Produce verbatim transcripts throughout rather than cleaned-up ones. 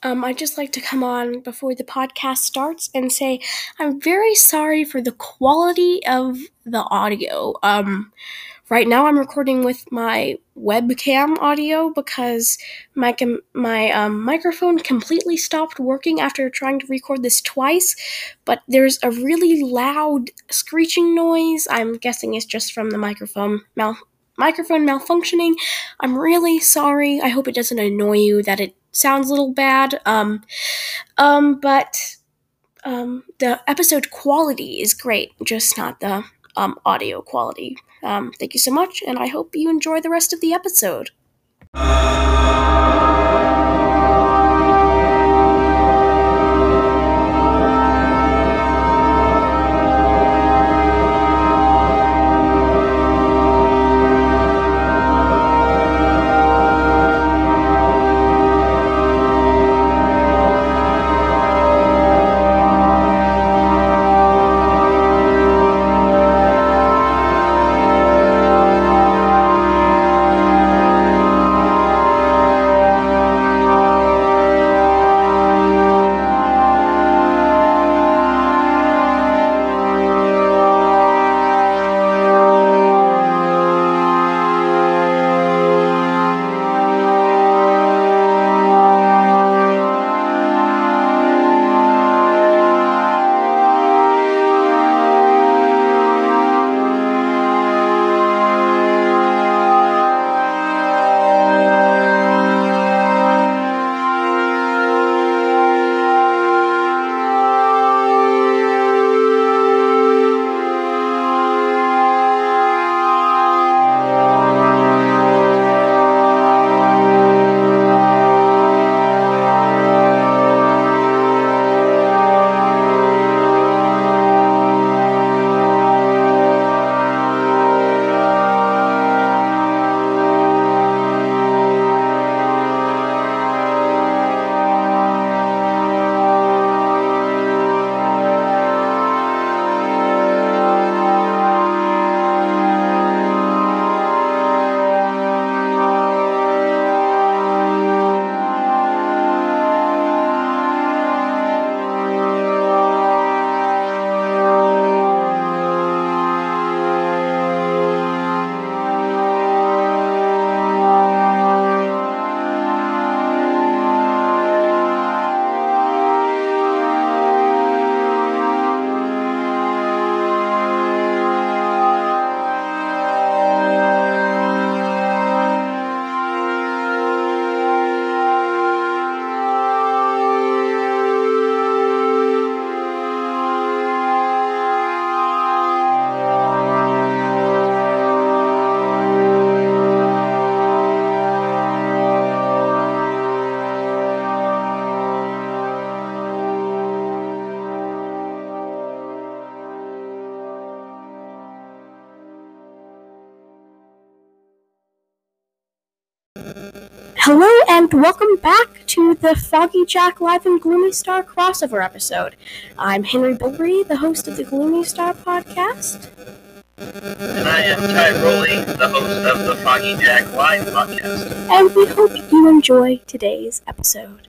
Um, I'd just like to come on before the podcast starts and say I'm very sorry for the quality of the audio. Um, right now I'm recording with my webcam audio because my com- my um, microphone completely stopped working after trying to record this twice. But there's a really loud screeching noise. I'm guessing it's just from the microphone mal- microphone malfunctioning. I'm really sorry. I hope it doesn't annoy you that it sounds a little bad. Um, um, but um, the episode quality is great, just not the um, audio quality. Um, thank you so much, and I hope you enjoy the rest of the episode. Hello and welcome back to the Foggy Jack Live and Gloomy Star crossover episode. I'm Henry Bilbrey, the host of the Gloomy Star podcast. And I am Ty Rowley, the host of the Foggy Jack Live podcast. And we hope you enjoy today's episode.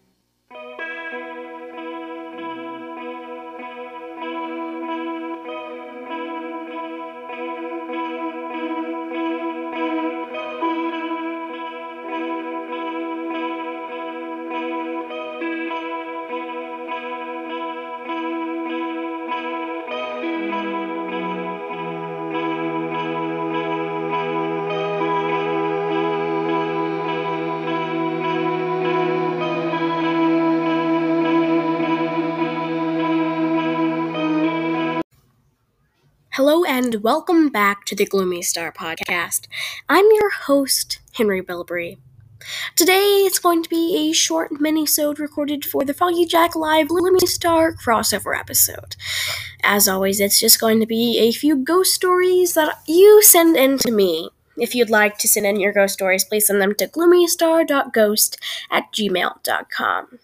Hello and welcome back to the Gloomy Star podcast. I'm your host, Henry Bilbrey. Today it's going to be a short mini-sode recorded for the Foggy Jack Live Gloomy Star crossover episode. As always, it's just going to be a few ghost stories that you send in to me. If you'd like to send in your ghost stories, please send them to gloomystar dot ghost at gmail dot com.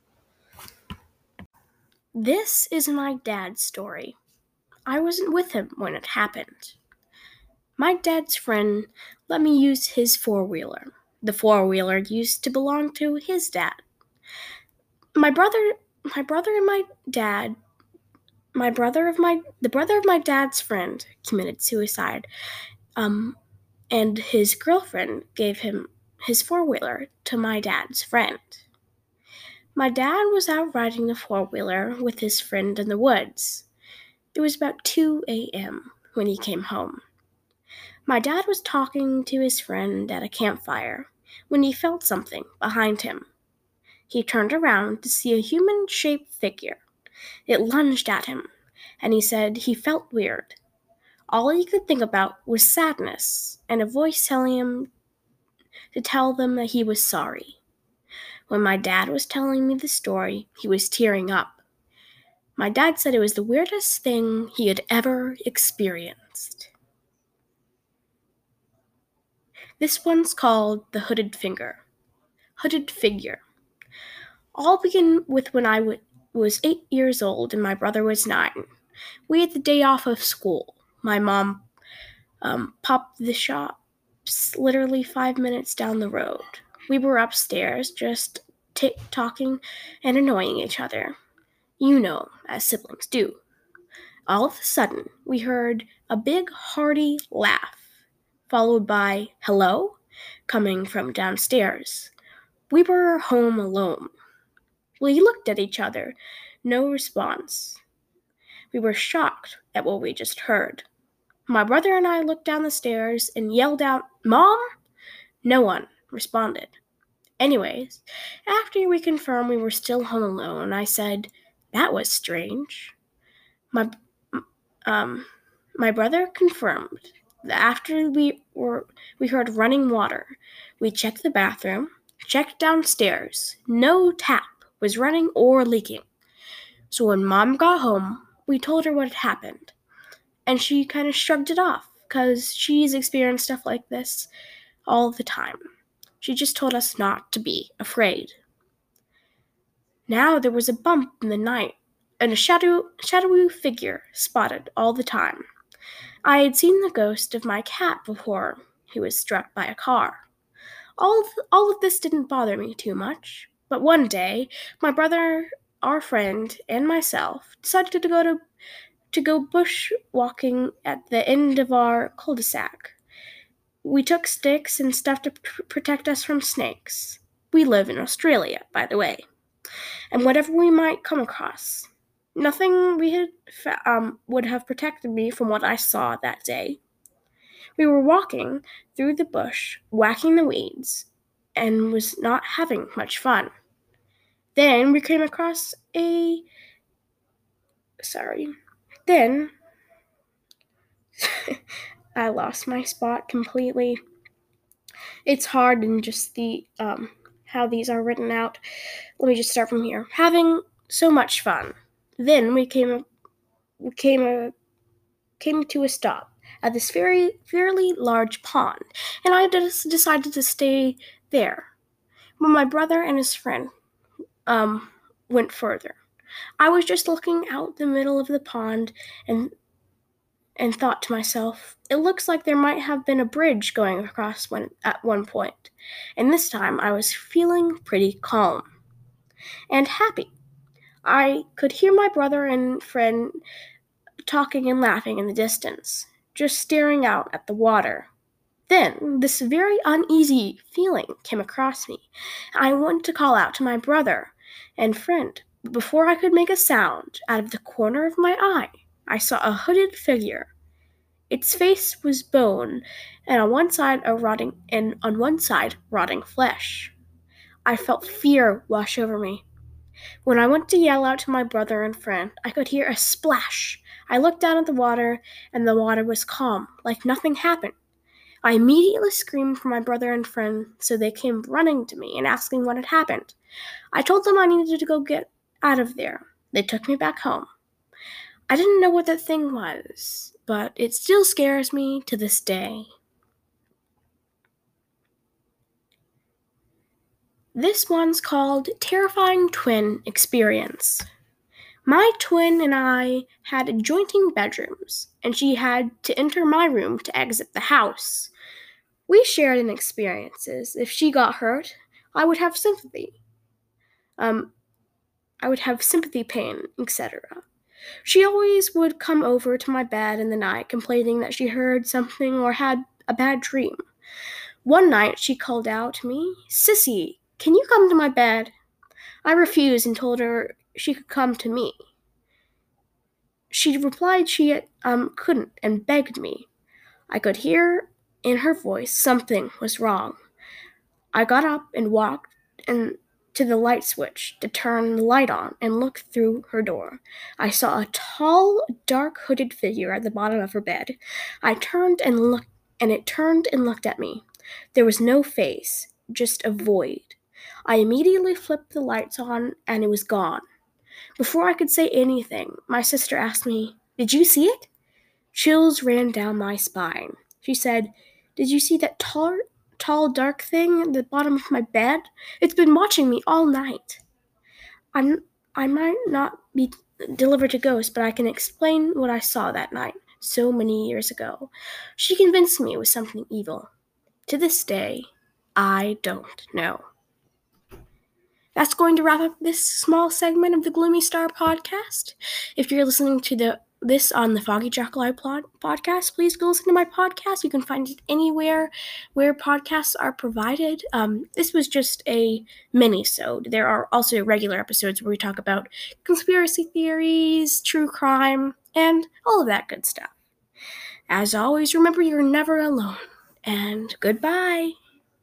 This is my dad's story. I wasn't with him when it happened. My dad's friend let me use his four-wheeler. The four-wheeler used to belong to his dad. My brother, my brother and my dad, my brother of my, the brother of my dad's friend committed suicide. Um, and his girlfriend gave him his four-wheeler to my dad's friend. My dad was out riding the four-wheeler with his friend in the woods. It was about two a.m. when he came home. My dad was talking to his friend at a campfire when he felt something behind him. He turned around to see a human-shaped figure. It lunged at him, and he said he felt weird. All he could think about was sadness and a voice telling him to tell them that he was sorry. When my dad was telling me the story, he was tearing up. My dad said it was the weirdest thing he had ever experienced. This one's called The Hooded Finger. Hooded Figure. All began with when I w- was eight years old and my brother was nine. We had the day off of school. My mom um, popped the shops literally five minutes down the road. We were upstairs just t- talking and annoying each other. You know, as siblings do. All of a sudden, we heard a big, hearty laugh, followed by hello, coming from downstairs. We were home alone. We looked at each other. No response. We were shocked at what we just heard. My brother and I looked down the stairs and yelled out, "Mom?" No one responded. Anyways, after we confirmed we were still home alone, I said, "That was strange." My um my brother confirmed that after we were we heard running water. We checked the bathroom, checked downstairs. No tap was running or leaking. So when Mom got home, we told her what had happened. And she kind of shrugged it off because she's experienced stuff like this all the time. She just told us not to be afraid. Now there was a bump in the night and a shadow, shadowy figure spotted all the time. I had seen the ghost of my cat before he was struck by a car. All of, all of this didn't bother me too much, but one day, my brother, our friend, and myself decided to go to to go bushwalking at the end of our cul-de-sac. We took sticks and stuff to pr- protect us from snakes. We live in Australia, by the way. And whatever we might come across. Nothing we had fa- um, would have protected me from what I saw that day. We were walking through the bush, whacking the weeds, and was not having much fun. Then we came across a... Sorry. Then... I lost my spot completely. It's hard in just the um, how these are written out. Let me just start from here. Having so much fun. Then we came we came a came to a stop at this very fairly large pond, and I just decided to stay there. When my brother and his friend um went further, I was just looking out the middle of the pond and and thought to myself, it looks like there might have been a bridge going across one, at one point, and this time I was feeling pretty calm and happy. I could hear my brother and friend talking and laughing in the distance, just staring out at the water. Then this very uneasy feeling came across me. I wanted to call out to my brother and friend, but before I could make a sound, out of the corner of my eye, I saw a hooded figure. Its face was bone, and on one side a rotting and on one side rotting flesh. I felt fear wash over me. When I went to yell out to my brother and friend, I could hear a splash. I looked down at the water, and the water was calm, like nothing happened. I immediately screamed for my brother and friend, so they came running to me and asking what had happened. I told them I needed to go get out of there. They took me back home. I didn't know what that thing was, but it still scares me to this day. This one's called Terrifying Twin Experience. My twin and I had adjoining bedrooms, and she had to enter my room to exit the house. We shared in experiences. If she got hurt, I would have sympathy. Um, I would have sympathy pain, et cetera. She always would come over to my bed in the night complaining that she heard something or had a bad dream. One night she called out to me, "Sissy, can you come to my bed?" I refused and told her she could come to me. She replied she um, couldn't and begged me. I could hear in her voice something was wrong. I got up and walked and to the light switch to turn the light on and looked through her door. I saw a tall, dark hooded figure at the bottom of her bed. I turned and looked, and it turned and looked at me. There was no face, just a void. I immediately flipped the lights on, and it was gone. Before I could say anything, my sister asked me, "Did you see it?" Chills ran down my spine. She said, "Did you see that tall, tall, dark thing at the bottom of my bed? It's been watching me all night." I'm, I might not be delivered to ghosts, but I can explain what I saw that night, so many years ago. She convinced me it was something evil. To this day, I don't know. That's going to wrap up this small segment of the Gloomy Star podcast. If you're listening to the this on the Foggy Jack Live pod, podcast, please go listen to my podcast. You can find it anywhere where podcasts are provided. Um, this was just a mini-sode. There are also regular episodes where we talk about conspiracy theories, true crime, and all of that good stuff. As always, remember you're never alone. And goodbye.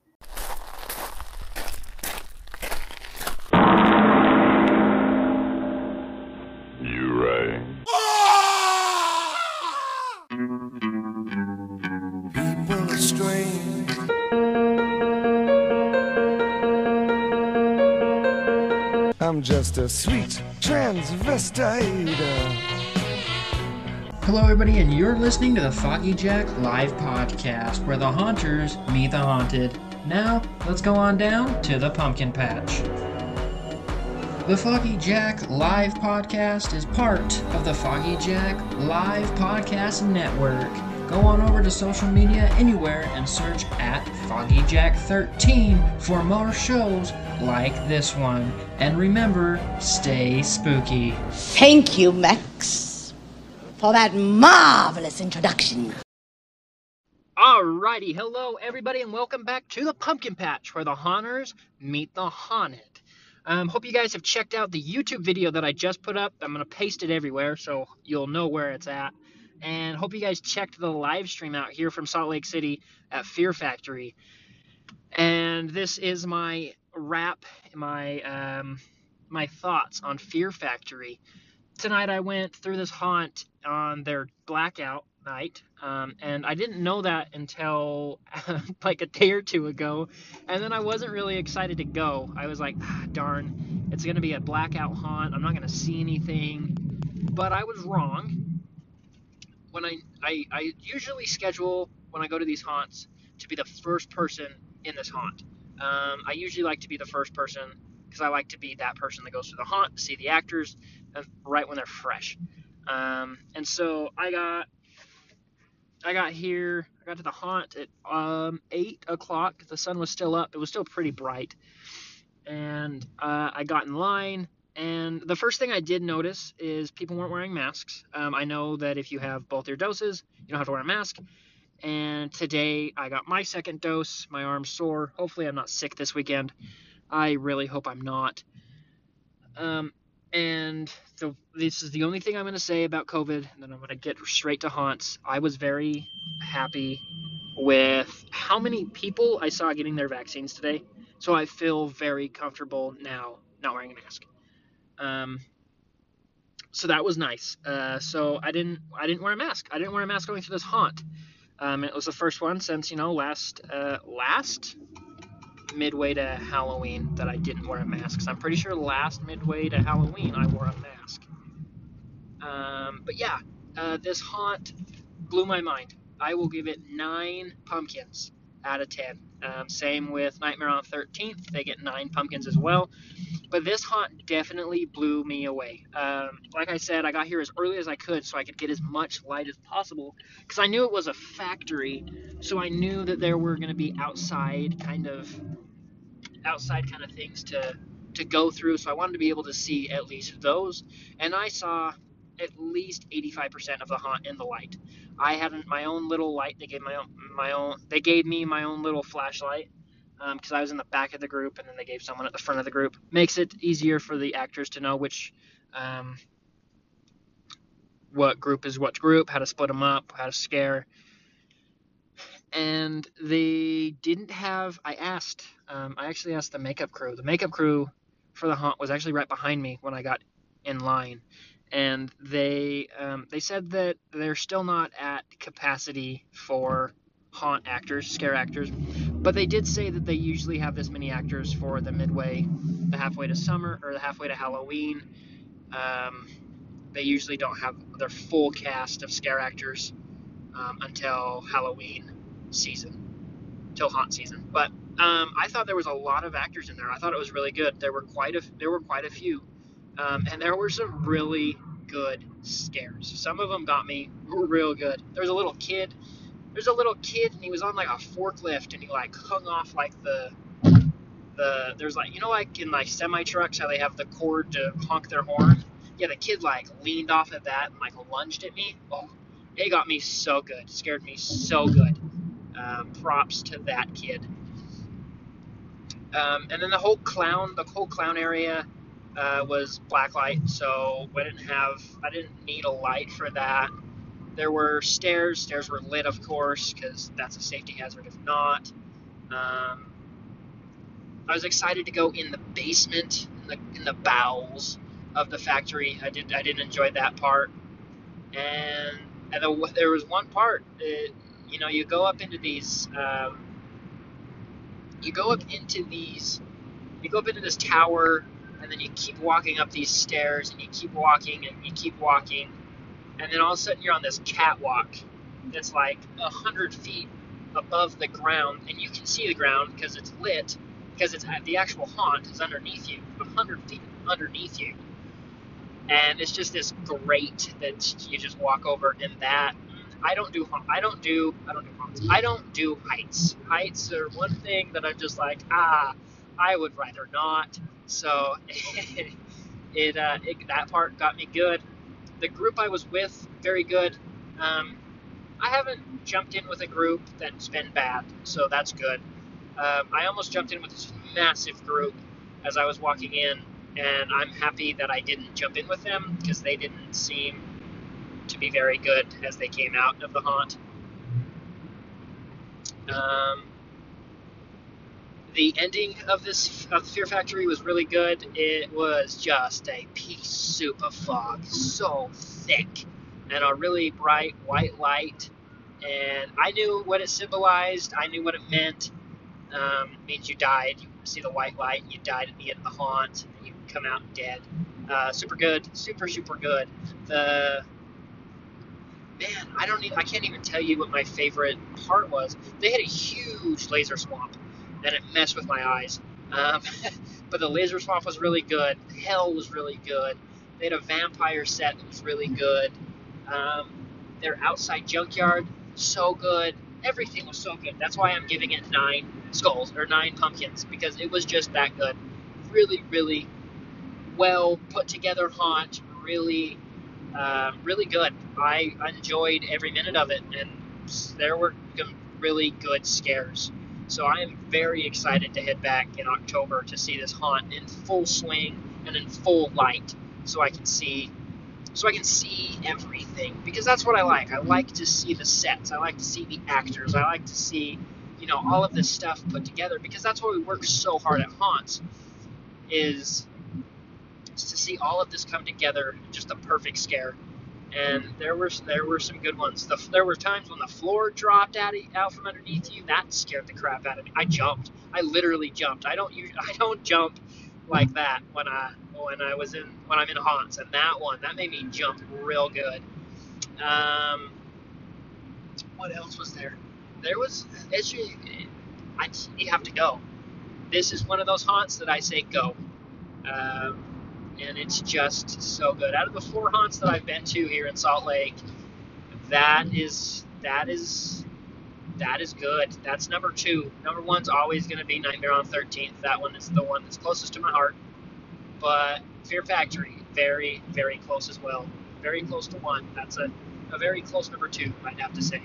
People are strange. I'm just a sweet transvestite. Hello, everybody, and you're listening to the Foggy Jack Live Podcast, where the haunters meet the haunted. Now, let's go on down to the pumpkin patch. The Foggy Jack Live Podcast is part of the Foggy Jack Live Podcast Network. Go on over to social media anywhere and search at Foggy Jack thirteen for more shows like this one. And remember, stay spooky. Thank you, Max, for that marvelous introduction. Alrighty, hello everybody, and welcome back to the Pumpkin Patch, where the haunters meet the haunted. Um, hope you guys have checked out the YouTube video that I just put up. I'm going to paste it everywhere so you'll know where it's at. And hope you guys checked the live stream out here from Salt Lake City at Fear Factory. And this is my wrap, my um, my thoughts on Fear Factory. Tonight I went through this haunt on their blackout night, um, and I didn't know that until like a day or two ago, and then I wasn't really excited to go. I was like, ah, darn, it's going to be a blackout haunt, I'm not going to see anything, but I was wrong. When I, I, I usually schedule, when I go to these haunts, to be the first person in this haunt. Um, I usually like to be the first person, because I like to be that person that goes to the haunt, to see the actors, right when they're fresh. Um, and so I got I got here, I got to the haunt at um, eight o'clock. The sun was still up. It was still pretty bright. And uh, I got in line, and the first thing I did notice is people weren't wearing masks. Um, I know that if you have both your doses, you don't have to wear a mask. And today I got my second dose. My arm's sore. Hopefully I'm not sick this weekend. I really hope I'm not. Um, and so this is the only thing I'm going to say about COVID, and then I'm going to get straight to haunts. I was very happy with how many people I saw getting their vaccines today, so I feel very comfortable now not wearing a mask. Um, so that was nice. Uh, so I didn't I didn't wear a mask. I didn't wear a mask going through this haunt. Um, it was the first one since, you know, last uh, last midway to Halloween that I didn't wear a mask. So I'm pretty sure last midway to Halloween I wore a mask. Um, but yeah, uh, this haunt blew my mind. I will give it nine pumpkins out of ten. Um, same with Nightmare on thirteenth. They get nine pumpkins as well. But this haunt definitely blew me away. Um, like I said, I got here as early as I could so I could get as much light as possible, because I knew it was a factory, so I knew that there were going to be outside kind of outside kind of things to to go through, so I wanted to be able to see at least those. And I saw at least eighty-five percent of the haunt in the light. I had my own little light. They gave my own my own. They gave me my own little flashlight because um, I was in the back of the group, and then they gave someone at the front of the group. Makes it easier for the actors to know which um, what group is what group, how to split them up, how to scare. And they didn't have. I asked. Um, I actually asked the makeup crew. The makeup crew for the haunt was actually right behind me when I got in line. And they um, they said that they're still not at capacity for haunt actors, scare actors, but they did say that they usually have this many actors for the midway, the halfway to summer, or the halfway to Halloween. Um, they usually don't have their full cast of scare actors um, until Halloween season, till haunt season. But um, I thought there was a lot of actors in there. I thought it was really good. There were quite a there were quite a few. Um, and there were some really good scares. Some of them got me real good. There was a little kid. There's a little kid, and he was on like a forklift, and he like hung off like the the. There's like you know like in like semi trucks how they have the cord to honk their horn. Yeah, the kid like leaned off of that and like lunged at me. Oh, it got me so good. Scared me so good. Um, props to that kid. Um, and then the whole clown, the whole clown area. Uh, was blacklight, so I didn't have, I didn't need a light for that. There were stairs. Stairs were lit, of course, because that's a safety hazard if not. Um, I was excited to go in the basement, in the, in the bowels of the factory. I did, I did enjoy that part. And, and the, there was one part, that, you know, you go up into these, um, you go up into these, you go up into this tower. And then you keep walking up these stairs, and you keep walking, and you keep walking, and then all of a sudden you're on this catwalk that's like a hundred feet above the ground, and you can see the ground because it's lit, because it's the actual haunt is underneath you, a hundred feet underneath you, and it's just this grate that you just walk over. And that I don't do, I don't do, I don't do haunts. I don't do heights. Heights are one thing that I'm just like, ah, I would rather not. So it, uh, it that part got me good. The group I was with, very good. Um, I haven't jumped in with a group that's been bad, so that's good. Um, I almost jumped in with this massive group as I was walking in, and I'm happy that I didn't jump in with them because they didn't seem to be very good as they came out of the haunt. Um, The ending of this of the Fear Factory was really good. It was just a pea soup of fog, so thick, and a really bright white light. And I knew what it symbolized. I knew what it meant. Um, it means you died. You see the white light. You died at the end of the haunt. And you come out dead. Uh, super good. Super super good. The man, I don't. Even, I can't even tell you what my favorite part was. They had a huge laser swamp. And it messed with my eyes. Um, but the laser swamp was really good. Hell was really good. They had a vampire set that was really good. Um, their outside junkyard, so good. Everything was so good. That's why I'm giving it nine skulls, or nine pumpkins, because it was just that good. Really, really well put together haunt. Really, uh, really good. I enjoyed every minute of it, and there were some really good scares. So I am very excited to head back in October to see this haunt in full swing and in full light, so I can see, so I can see everything. Because that's what I like. I like to see the sets. I like to see the actors. I like to see, you know, all of this stuff put together. Because that's why we work so hard at haunts, is, is to see all of this come together, just a perfect scare. And there were there were some good ones. The, there were times when the floor dropped out of, out from underneath you. That scared the crap out of me. I jumped. I literally jumped. I don't use, I don't jump like that when I when I was in when I'm in haunts. And that one that made me jump real good. Um, what else was there? There was it's I you have to go. This is one of those haunts that I say go. Um, And it's just so good. Out of the four haunts that I've been to here in Salt Lake, that is that is that is good. That's number two. Number one's always going to be Nightmare on thirteenth. That one is the one that's closest to my heart. but Fear Factory, very, very close as well. Very close to one. That's a, a very close number two, I'd have to say.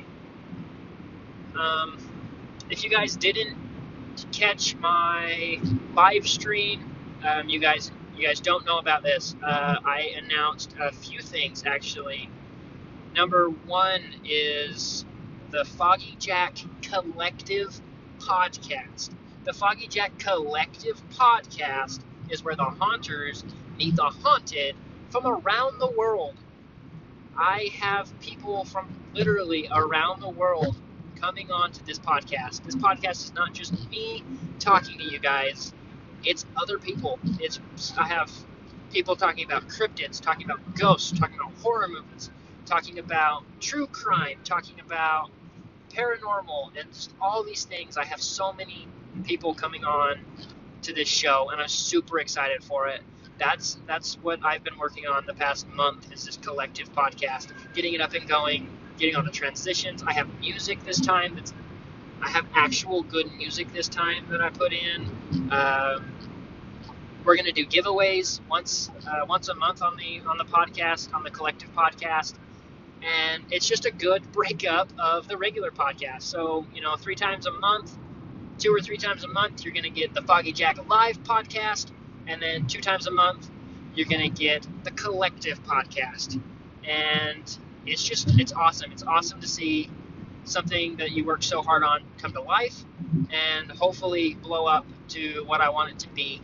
Um, if you guys didn't catch my live stream, um, you guys you guys don't know about this. Uh, I announced a few things, actually. Number one is the Foggy Jack Collective Podcast. The Foggy Jack Collective Podcast is where the haunters meet the haunted from around the world. I have people from literally around the world coming on to this podcast. This podcast is not just me talking to you guys. It's other people. It's I have people talking about cryptids, talking about ghosts, talking about horror movies, talking about true crime, talking about paranormal, and just all these things. I have so many people coming on to this show, and I'm super excited for it. That's that's what I've been working on the past month, is this collective podcast, getting it up and going, getting on the transitions. I have music this time. That's I have actual good music this time that I put in. Um, we're gonna do giveaways once uh, once a month on the on the podcast, on the collective podcast, and it's just a good breakup of the regular podcast. So you know, three times a month, two or three times a month, you're gonna get the Foggy Jack Live podcast, and then two times a month, you're gonna get the collective podcast, and it's just it's awesome. It's awesome to see something that you worked so hard on come to life, and hopefully blow up to what I want it to be.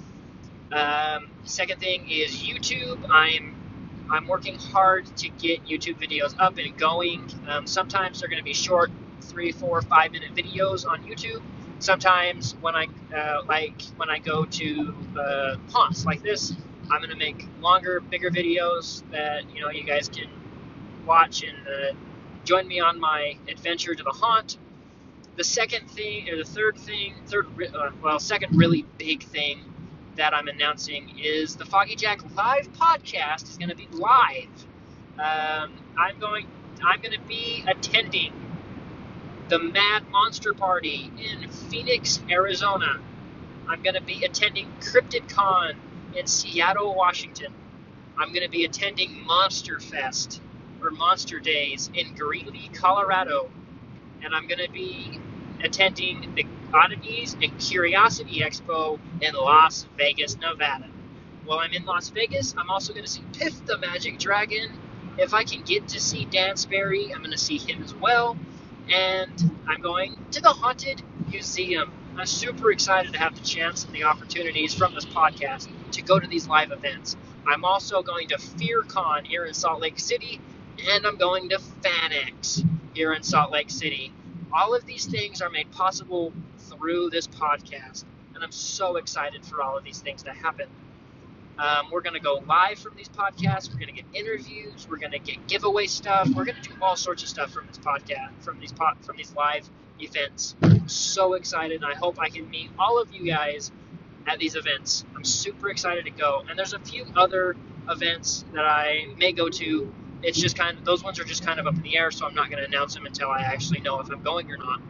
Um, second thing is YouTube. I'm I'm working hard to get YouTube videos up and going. Um, sometimes they're going to be short, three, four, five minute videos on YouTube. Sometimes when I uh, like when I go to uh, haunts like this, I'm going to make longer, bigger videos that you know you guys can watch and uh, join me on my adventure to the haunt. The second thing, or the third thing, third uh, well, second really big thing that I'm announcing is the Foggy Jack Live podcast is going to be live. Um, I'm going, I'm going to be attending the Mad Monster Party in Phoenix, Arizona. I'm going to be attending CryptidCon in Seattle, Washington. I'm going to be attending Monster Fest, or Monster Days, in Greeley, Colorado. And I'm going to be attending the Oddities and Curiosity Expo in Las Vegas, Nevada. While I'm in Las Vegas, I'm also going to see Piff the Magic Dragon. If I can get to see Dan Sperry, I'm going to see him as well. And I'm going to the Haunted Museum. I'm super excited to have the chance and the opportunities from this podcast to go to these live events. I'm also going to FearCon here in Salt Lake City, and I'm going to FanX here in Salt Lake City. All of these things are made possible through this podcast, and I'm so excited for all of these things to happen. Um, we're going to go live from these podcasts. We're going to get interviews. We're going to get giveaway stuff. We're going to do all sorts of stuff from this podcast, from these pod, from these live events. I'm so excited, and I hope I can meet all of you guys at these events. I'm super excited to go, and there's a few other events that I may go to. It's just kind of, those ones are just kind of up in the air, so I'm not going to announce them until I actually know if I'm going or not.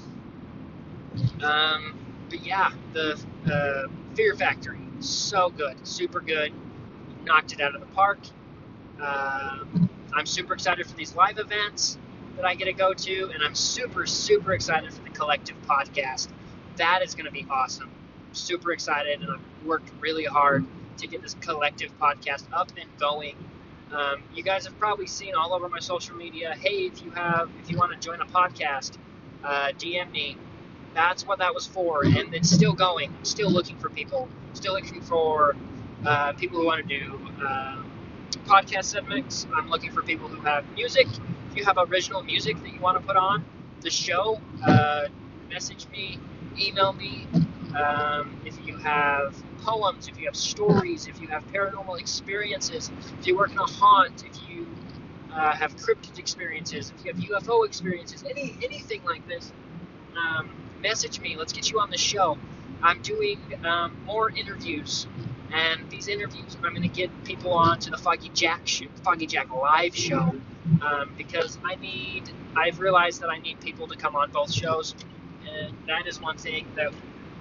Um, but yeah, the uh, Fear Factory, so good, super good, knocked it out of the park. Uh, I'm super excited for these live events that I get to go to, and I'm super, super excited for the collective podcast. That is going to be awesome. I'm super excited, and I've worked really hard to get this collective podcast up and going. Um, you guys have probably seen all over my social media, hey, if you have, if you want to join a podcast, uh, D M me. That's what that was for, and it's still going. I'm still looking for people, still looking for uh, people who want to do uh, podcast segments. I'm looking for people who have music. If you have original music that you want to put on the show, uh, message me, email me. Um, if you have poems, if you have stories, if you have paranormal experiences, if you work in a haunt, if you uh, have cryptid experiences, if you have U F O experiences, any anything like this, um, message me. Let's get you on the show. I'm doing um, more interviews, and these interviews, I'm going to get people on to the Foggy Jack show, Foggy Jack Live show, um, because I need. I've realized that I need people to come on both shows, and that is one thing that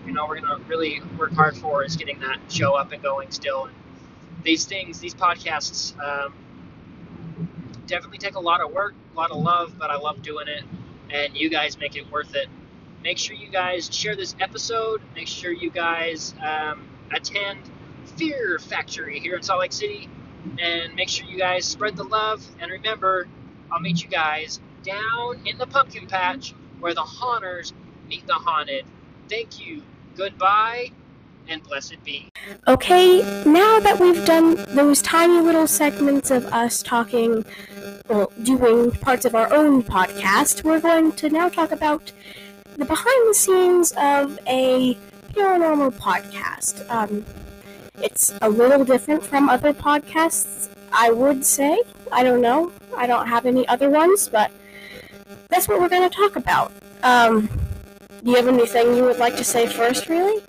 you know, we're going to really work hard for is getting that show up and going still. And these things, these podcasts, um, definitely take a lot of work, a lot of love, but I love doing it, and you guys make it worth it. Make sure you guys share this episode. Make sure you guys um, attend Fear Factory here in Salt Lake City, and make sure you guys spread the love. And remember, I'll meet you guys down in the pumpkin patch where the haunters meet the haunted. Thank you. Goodbye, and blessed be. Okay, now that we've done those tiny little segments of us talking, well, doing parts of our own podcast, we're going to now talk about the behind the scenes of a paranormal podcast. Um, it's a little different from other podcasts, I would say. I don't know. I don't have any other ones, but that's what we're going to talk about. Um, do you have anything you would like to say first, really?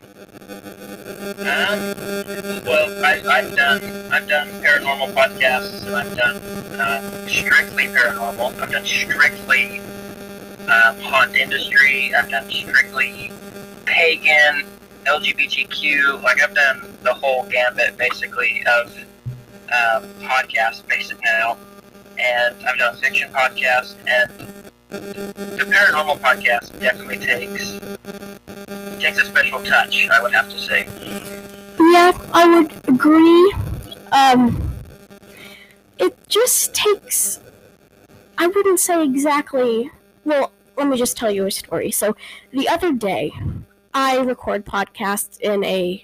Um, well, I, I've done I've done paranormal podcasts, and I've done uh, strictly paranormal. I've done strictly um, haunt industry. I've done strictly pagan, L G B T Q. Like I've done the whole gambit basically of um, podcasts, basically now. And I've done a fiction podcast, and the paranormal podcast definitely takes takes a special touch, I would have to say. Yeah, I would agree. Um, it just takes, I wouldn't say exactly, well, let me just tell you a story. So, the other day, I record podcasts in a,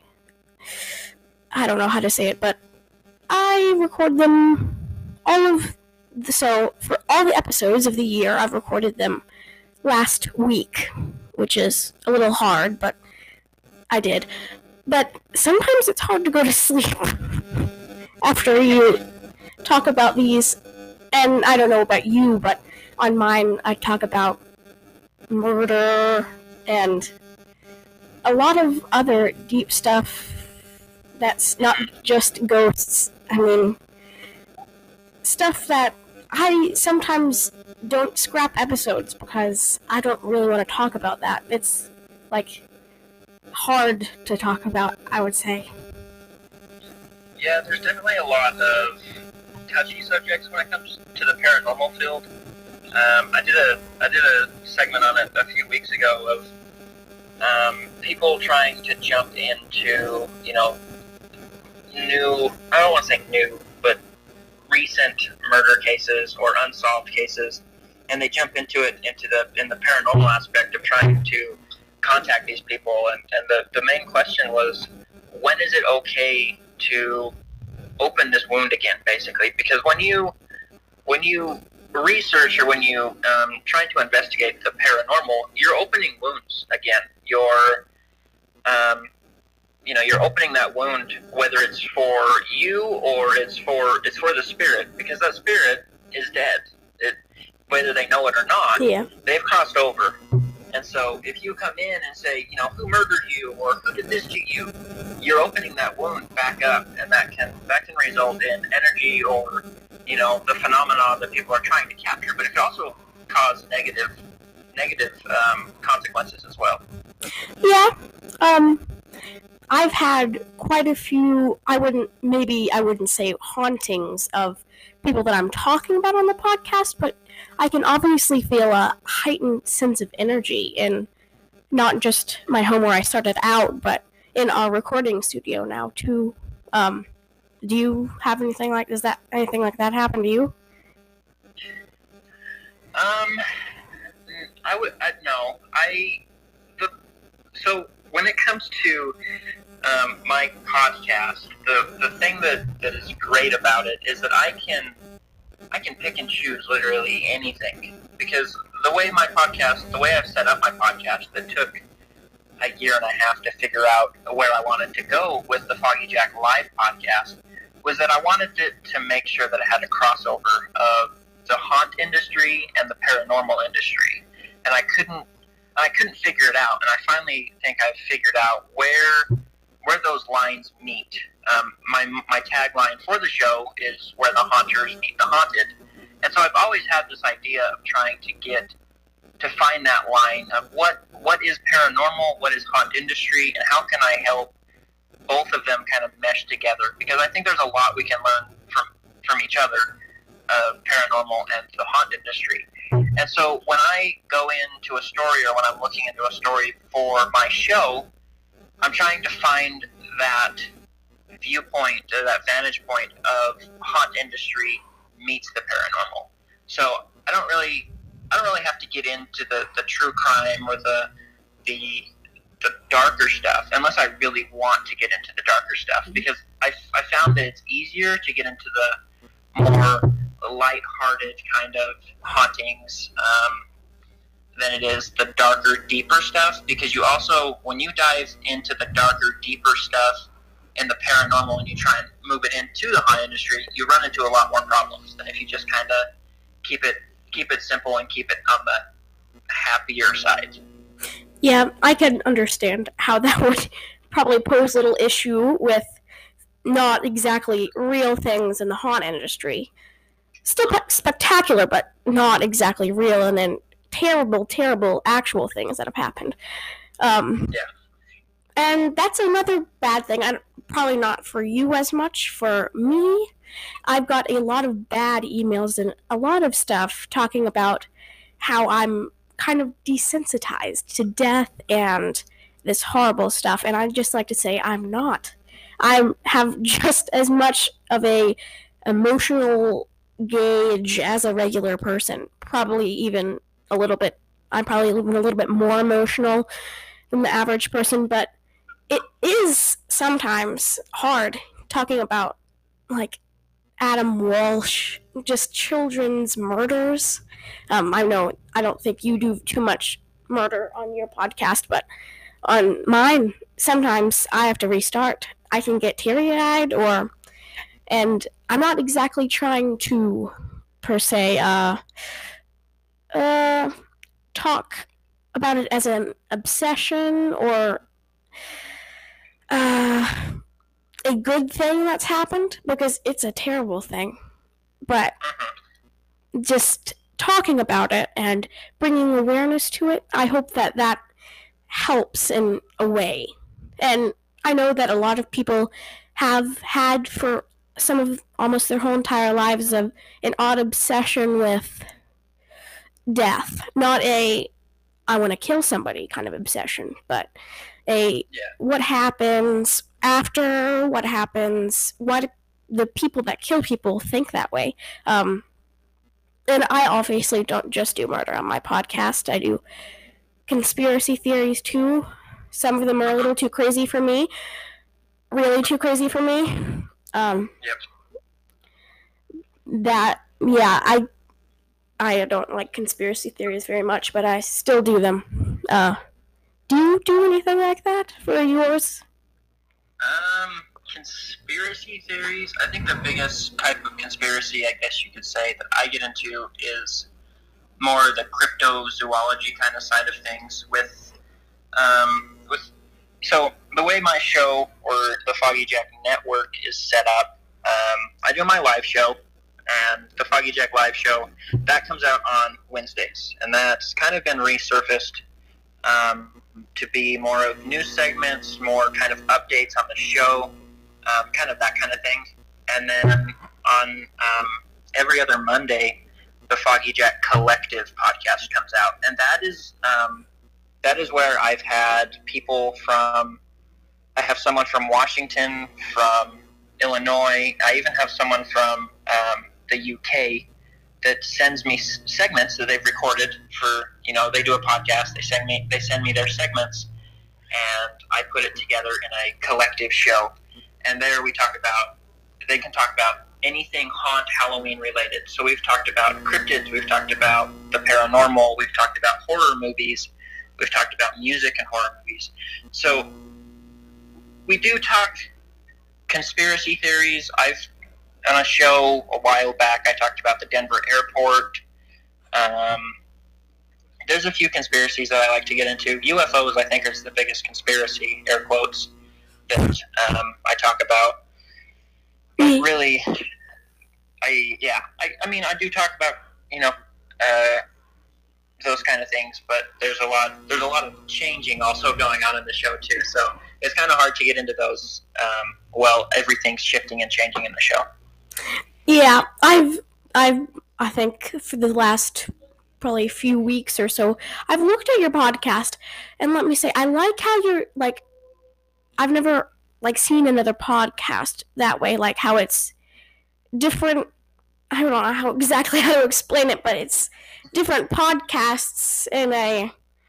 I don't know how to say it, but I record them, all of, the, so, for all the episodes of the year, I've recorded them last week, which is a little hard, but I did. But sometimes it's hard to go to sleep after you talk about these, and I don't know about you, but on mine I talk about murder and a lot of other deep stuff that's not just ghosts. I mean, stuff that I sometimes don't scrap episodes because I don't really want to talk about that. It's, like, hard to talk about, I would say. Yeah, there's definitely a lot of touchy subjects when it comes to the paranormal field. Um, I did a I did a segment on it a few weeks ago of um, people trying to jump into, you know, new, I don't want to say new, but recent murder cases or unsolved cases, and they jump into it into the in the paranormal aspect of trying to contact these people, and, and the, the main question was, when is it okay to open this wound again, basically? Because when you when you research or when you um, try to investigate the paranormal, you're opening wounds again. You're um, you know, you're opening that wound, whether it's for you or it's for it's for the spirit, because that spirit is dead. It, whether they know it or not, Yeah. they've crossed over. And so if you come in and say, you know, who murdered you or who did this to you, you're opening that wound back up, and that can that can result in energy or, you know, the phenomena that people are trying to capture. But it can also cause negative negative um, consequences as well. Yeah, um, I've had quite a few, I wouldn't, maybe I wouldn't say hauntings of people that I'm talking about on the podcast, but I can obviously feel a heightened sense of energy in not just my home where I started out, but in our recording studio now too. Um, do you have anything like, does that, anything like that happen to you? Um, I would, I, no, I, the, so when it comes to um, my podcast, the, the thing that, that is great about it is that I can, I can pick and choose literally anything, because the way my podcast, the way I've set up my podcast, that took a year and a half to figure out where I wanted to go with the Foggy Jack Live podcast, was that I wanted it to make sure that it had a crossover of the haunt industry and the paranormal industry, and I couldn't, I couldn't figure it out, and I finally think I've figured out where, where those lines meet. Um, my my tagline for the show is where the haunters meet the haunted, and so I've always had this idea of trying to get to find that line of what what is paranormal, what is haunt industry, and how can I help both of them kind of mesh together, because I think there's a lot we can learn from from each other, uh, paranormal and the haunt industry. And so when I go into a story, or when I'm looking into a story for my show, I'm trying to find that viewpoint, uh, that vantage point of haunt industry meets the paranormal. So I don't really, I don't really have to get into the, the true crime or the the the darker stuff, unless I really want to get into the darker stuff, because I, I found that it's easier to get into the more light-hearted kind of hauntings um, than it is the darker, deeper stuff, because you also, when you dive into the darker, deeper stuff in the paranormal and you try and move it into the haunt industry, you run into a lot more problems than if you just kind of keep it keep it simple and keep it on the happier side. Yeah, I can understand how that would probably pose a little issue with not exactly real things in the haunt industry. Still pe- spectacular, but not exactly real, and then terrible, terrible actual things that have happened. Um, yeah. And that's another bad thing. I, probably not for you as much. For me, I've got a lot of bad emails and a lot of stuff talking about how I'm kind of desensitized to death and this horrible stuff, and I'd just like to say I'm not. I have just as much of a emotional gauge as a regular person, probably even a little bit, I'm probably even a little bit more emotional than the average person, but it is sometimes hard talking about, like, Adam Walsh, just children's murders. Um, I know I don't think you do too much murder on your podcast, but on mine, sometimes I have to restart. I can get teary-eyed, or, and I'm not exactly trying to, per se, uh, uh, talk about it as an obsession or uh, a good thing that's happened, because it's a terrible thing. But just talking about it and bringing awareness to it, I hope that that helps in a way. And I know that a lot of people have had for some of almost their whole entire lives of an odd obsession with death. Not a I want to kill somebody kind of obsession, but a Yeah. what happens after, what happens, what the people that kill people think that way. Um, and I obviously don't just do murder on my podcast. I do conspiracy theories too. Some of them are a little too crazy for me. Really too crazy for me. Um, Yep. That, yeah, I I don't like conspiracy theories very much, but I still do them. Uh, do you do anything like that for yours? Um, conspiracy theories. I think the biggest type of conspiracy, I guess you could say, that I get into is more the cryptozoology kind of side of things. With, um, with so the way my show or the Foggy Jack Network is set up, um, I do my live show, and the Foggy Jack live show that comes out on Wednesdays, and that's kind of been resurfaced um, to be more of news segments, more kind of updates on the show, um, kind of that kind of thing. And then on um, every other Monday, the Foggy Jack Collective podcast comes out, and that is um, that is where I've had people from. I have someone from Washington, from Illinois. I even have someone from um, the U K that sends me segments that they've recorded for, you know, they do a podcast, they send me they send me their segments, and I put it together in a collective show. And there we talk about, they can talk about anything haunt Halloween related. So we've talked about cryptids, we've talked about the paranormal, we've talked about horror movies, we've talked about music and horror movies. So we do talk conspiracy theories. I've on a show a while back, I talked about the Denver airport. Um, there's a few conspiracies that I like to get into. U F Os, I think, is the biggest conspiracy, air quotes, that um, I talk about. But really, I yeah, I, I mean, I do talk about, you know, uh, those kind of things. But there's a lot there's a lot of changing also going on in the show too. So it's kind of hard to get into those. Um, well, everything's shifting and changing in the show. Yeah, I've I've I think for the last probably few weeks or so, I've looked at your podcast, and let me say, I like how you're like. I've never like seen another podcast that way, like how it's different. I don't know how exactly how to explain it, but it's different podcasts in a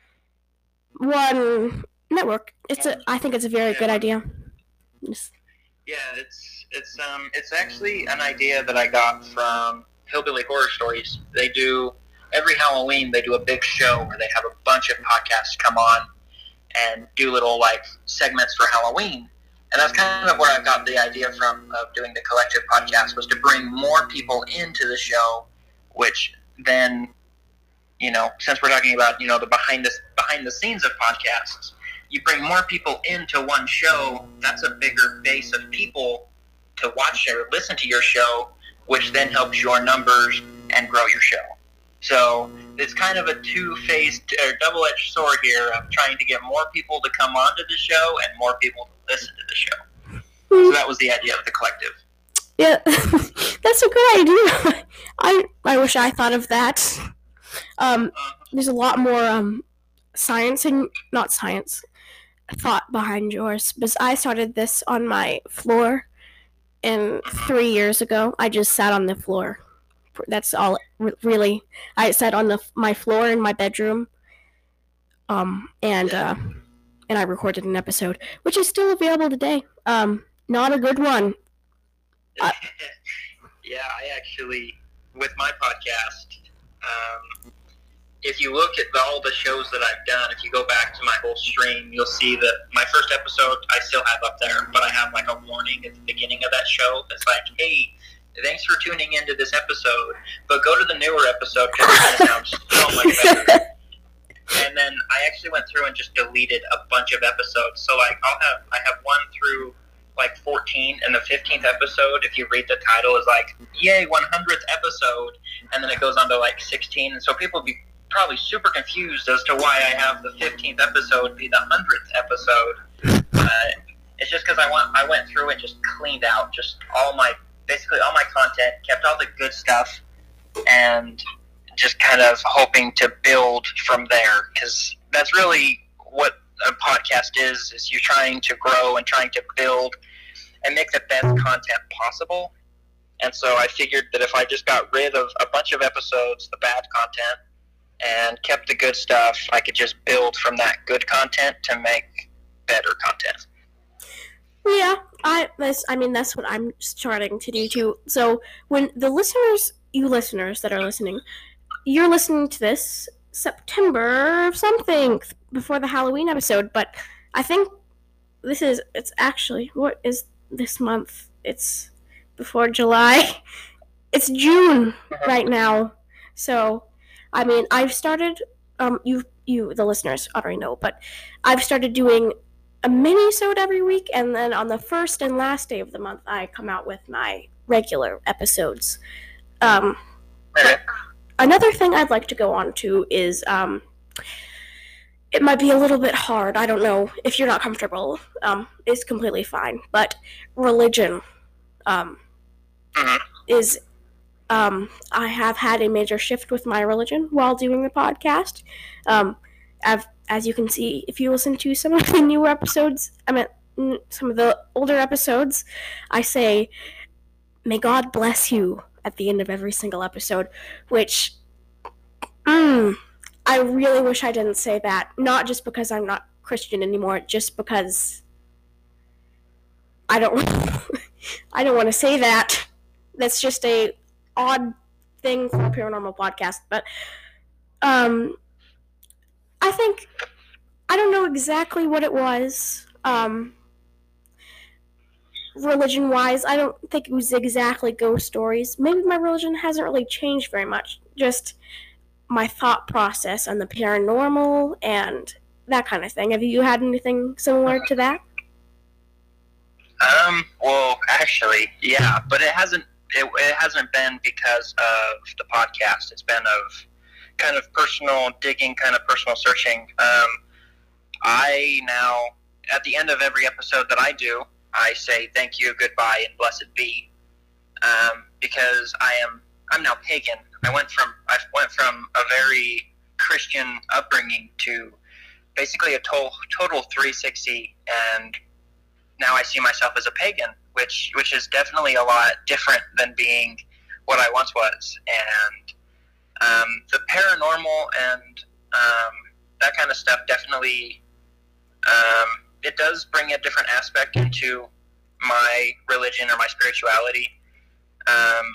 one network. It's a. I think it's a very Yeah. good idea. Just- Yeah, it's it's um it's actually an idea that I got from Hillbilly Horror Stories. They do every Halloween. They do a big show where they have a bunch of podcasts come on and do little like segments for Halloween. And that's kind of where I got the idea from of doing the collective podcast, was to bring more people into the show, which then, you know, since we're talking about, you know, the behind the behind the scenes of podcasts, you bring more people into one show, that's a bigger base of people to watch or listen to your show, which then helps your numbers and grow your show. So it's kind of a two-phased or double-edged sword here of trying to get more people to come onto the show and more people to listen to the show. So that was the idea of the collective. Yeah, that's a good idea. I I wish I thought of that. Um, there's a lot more um science and not science thought behind yours, because I started this on my floor, and three years ago I just sat on the floor. That's all. Really, I sat on the my floor in my bedroom, um, and uh, and I recorded an episode, which is still available today. Um, not a good one. Uh, yeah, I actually, with my podcast, um, if you look at the, all the shows that I've done, if you go back to my whole stream, you'll see that my first episode I still have up there, but I have like a warning at the beginning of that show that's like, hey, thanks for tuning into this episode, but go to the newer episode because it's going to sound so much better. And then I actually went through and just deleted a bunch of episodes. So like I'll have I have one through like fourteen, and the fifteenth episode, if you read the title, is like, yay, one hundredth episode, and then it goes on to like sixteen, and so people would be probably super confused as to why I have the fifteenth episode be the hundredth episode. Uh, it's just because I want I went through and just cleaned out just all my basically all my content, kept all the good stuff, and just kind of hoping to build from there, because that's really what a podcast is, is you're trying to grow and trying to build and make the best content possible. And so I figured that if I just got rid of a bunch of episodes, the bad content, and kept the good stuff, I could just build from that good content to make better content. Yeah, I that's I mean that's what I'm starting to do too. So when the listeners, you listeners that are listening, you're listening to this September something before the Halloween episode, but I think this is it's actually what is this month? It's before July. It's June right now. So I mean I've started um you you the listeners already know, but I've started doing a mini-sode every week, and then on the first and last day of the month, I come out with my regular episodes. Um, but another thing I'd like to go on to is, um, it might be a little bit hard, I don't know, if you're not comfortable, um, it's completely fine, but religion, um, is, um, I have had a major shift with my religion while doing the podcast. um, I've As you can see, if you listen to some of the newer episodes, I mean, some of the older episodes, I say, may God bless you at the end of every single episode, which, mm, I really wish I didn't say that. Not just because I'm not Christian anymore, just because I don't, I don't want to say that. That's just a odd thing for a paranormal podcast, but, um... I think, I don't know exactly what it was, um, religion-wise. I don't think it was exactly ghost stories. Maybe my religion hasn't really changed very much. Just my thought process on the paranormal and that kind of thing. Have you had anything similar to that? Um, well, actually, yeah, but it hasn't, it, it hasn't been because of the podcast. It's been of kind of personal digging, kind of personal searching, um, I now, at the end of every episode that I do, I say thank you, goodbye, and blessed be, um, because I am I'm now pagan. I went from I went from a very Christian upbringing to basically a total total three sixty, and now I see myself as a pagan, which which is definitely a lot different than being what I once was. And um, the paranormal and um, that kind of stuff definitely um, it does bring a different aspect into my religion or my spirituality. Um,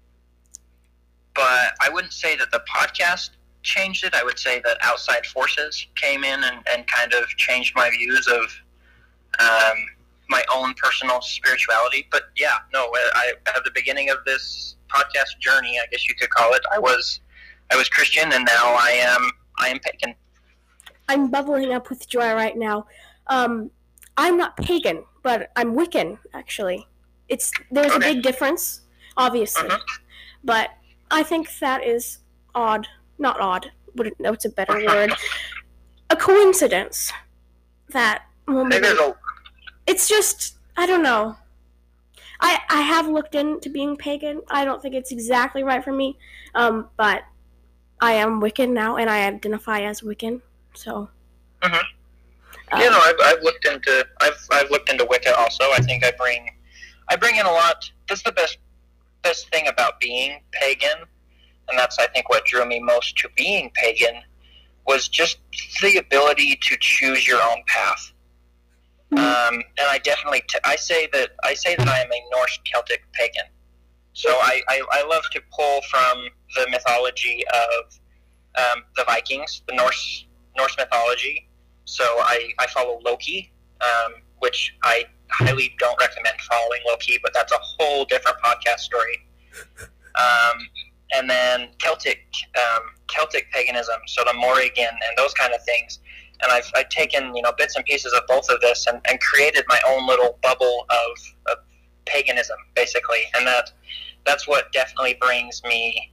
but I wouldn't say that the podcast changed it. I would say that outside forces came in and, and kind of changed my views of um, my own personal spirituality. But yeah, no, I, at the beginning of this podcast journey, I guess you could call it, I was I was Christian, and now I am I am pagan. I'm bubbling up with joy right now. Um, I'm not pagan, but I'm Wiccan, actually. It's There's okay. a big difference, obviously. Uh-huh. But I think that is odd. Not odd. What's a better word? A coincidence. That, well, maybe, a... it's just, I don't know. I, I have looked into being pagan. I don't think it's exactly right for me. Um, but I am Wiccan now, and I identify as Wiccan. So, mm-hmm. um, you know, I've, I've looked into I've I've looked into Wicca also. I think I bring I bring in a lot. That's the best best thing about being pagan, and that's I think what drew me most to being pagan was just the ability to choose your own path. Mm-hmm. Um, and I definitely t- I say that I say that I am a Norse Celtic pagan. So I, I, I love to pull from the mythology of um, the Vikings, the Norse. Norse mythology. So I, I follow Loki, um, which I highly don't recommend following Loki, but that's a whole different podcast story. Um, and then Celtic um, Celtic paganism, so the Morrigan and those kind of things. And I've, I've taken you know bits and pieces of both of this and, and created my own little bubble of, of paganism, basically. And that that's what definitely brings me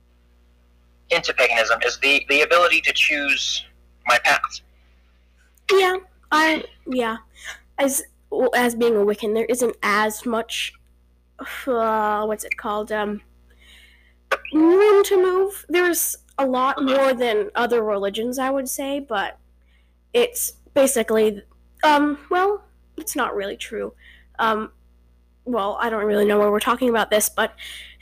into paganism, is the, the ability to choose my path. Yeah, I yeah. As as being a Wiccan, there isn't as much. Uh, what's it called? Um, room to move. There's a lot more than other religions, I would say, but it's basically um. Well, it's not really true. Um, well, I don't really know where we're talking about this, but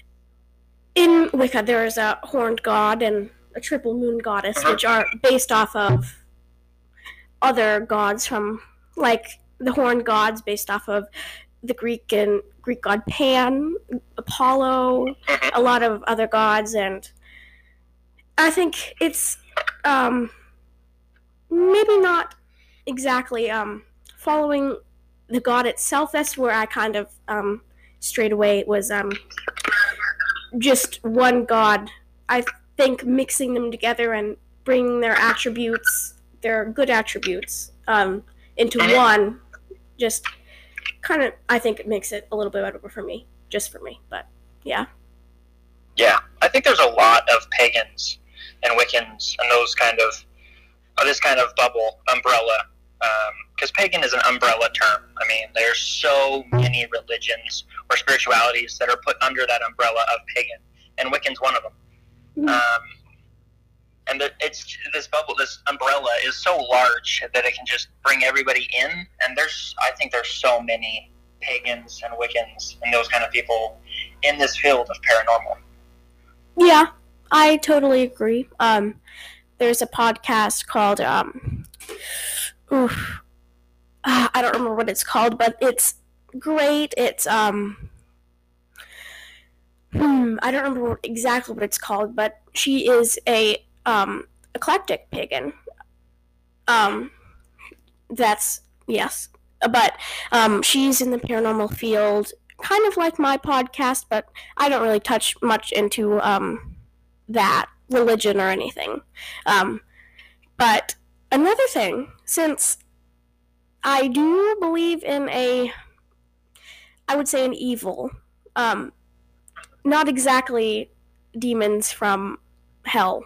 in Wicca, there is a horned god and a triple moon goddess, uh-huh. which are based off of other gods from, like, the horned gods based off of the Greek and Greek god Pan, Apollo, uh-huh. a lot of other gods, and I think it's um, maybe not exactly um, following the god itself. That's where I kind of um, strayed away. It was um, just one god. I think mixing them together and bringing their attributes, their good attributes, um, into one, just kind of, I think it makes it a little bit better for me, just for me, but yeah. Yeah, I think there's a lot of pagans and Wiccans and those kind of, uh, this kind of bubble, umbrella, because um, pagan is an umbrella term. I mean, there's so many religions or spiritualities that are put under that umbrella of pagan, and Wiccan's one of them. Mm-hmm. Um, and the, it's this bubble, this umbrella is so large that it can just bring everybody in. And there's, I think, there's so many pagans and Wiccans and those kind of people in this field of paranormal. Yeah, I totally agree. Um, there's a podcast called, um, oof, uh, I don't remember what it's called, but it's great. It's, um, hmm, I don't remember exactly what it's called, but she is a, um, eclectic pagan. Um, that's, yes. But, um, she's in the paranormal field, kind of like my podcast, but I don't really touch much into, um, that religion or anything. Um, but another thing, since I do believe in a, I would say an evil, um, not exactly demons from hell,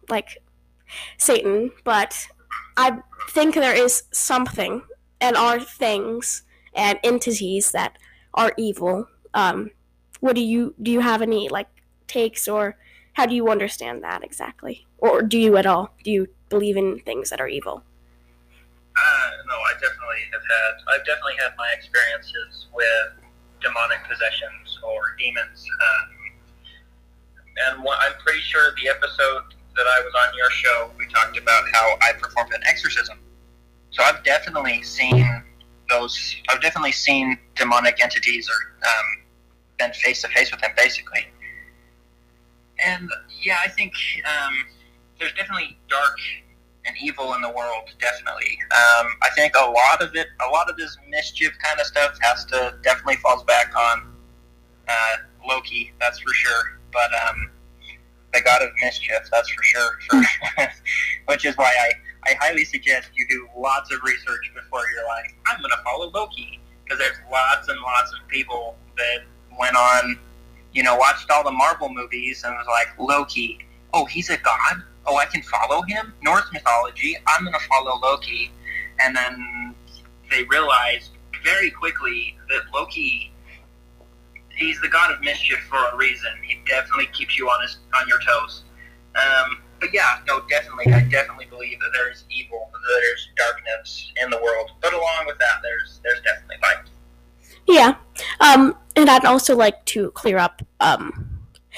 like Satan, but I think there is something and are things and entities that are evil. Um, what do you do? You have any like takes, or how do you understand that exactly, or do you at all? Do you believe in things that are evil? Uh, no, I definitely have had. I've definitely had my experiences with demonic possessions or demons. Um, and one, I'm pretty sure the episode that I was on your show, we talked about how I performed an exorcism. So I've definitely seen those. I've definitely seen demonic entities, or um, been face to face with them, basically. And yeah, I think um, there's definitely dark and evil in the world, definitely. Um, I think a lot of it, a lot of this mischief kind of stuff has to, definitely falls back on uh, Loki, that's for sure. But um, the god of mischief, that's for sure. For which is why I, I highly suggest you do lots of research before you're like, I'm going to follow Loki. Because there's lots and lots of people that went on, you know, watched all the Marvel movies and was like, Loki, oh, he's a god? Oh, I can follow him? Norse mythology, I'm going to follow Loki. And then they realized very quickly that Loki, he's the god of mischief for a reason. He definitely keeps you on his, on your toes. Um, but yeah, no, definitely, I definitely believe that there's evil, that there's darkness in the world. But along with that, there's there's definitely light. Yeah, um, and I'd also like to clear up, um...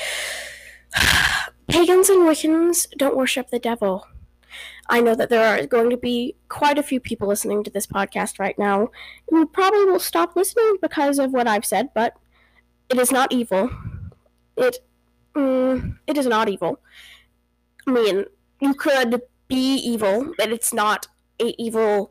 pagans and Wiccans don't worship the devil. I know that there are going to be quite a few people listening to this podcast right now who probably will stop listening because of what I've said, but it is not evil. It, mm, it is not evil. I mean, you could be evil, but it's not a evil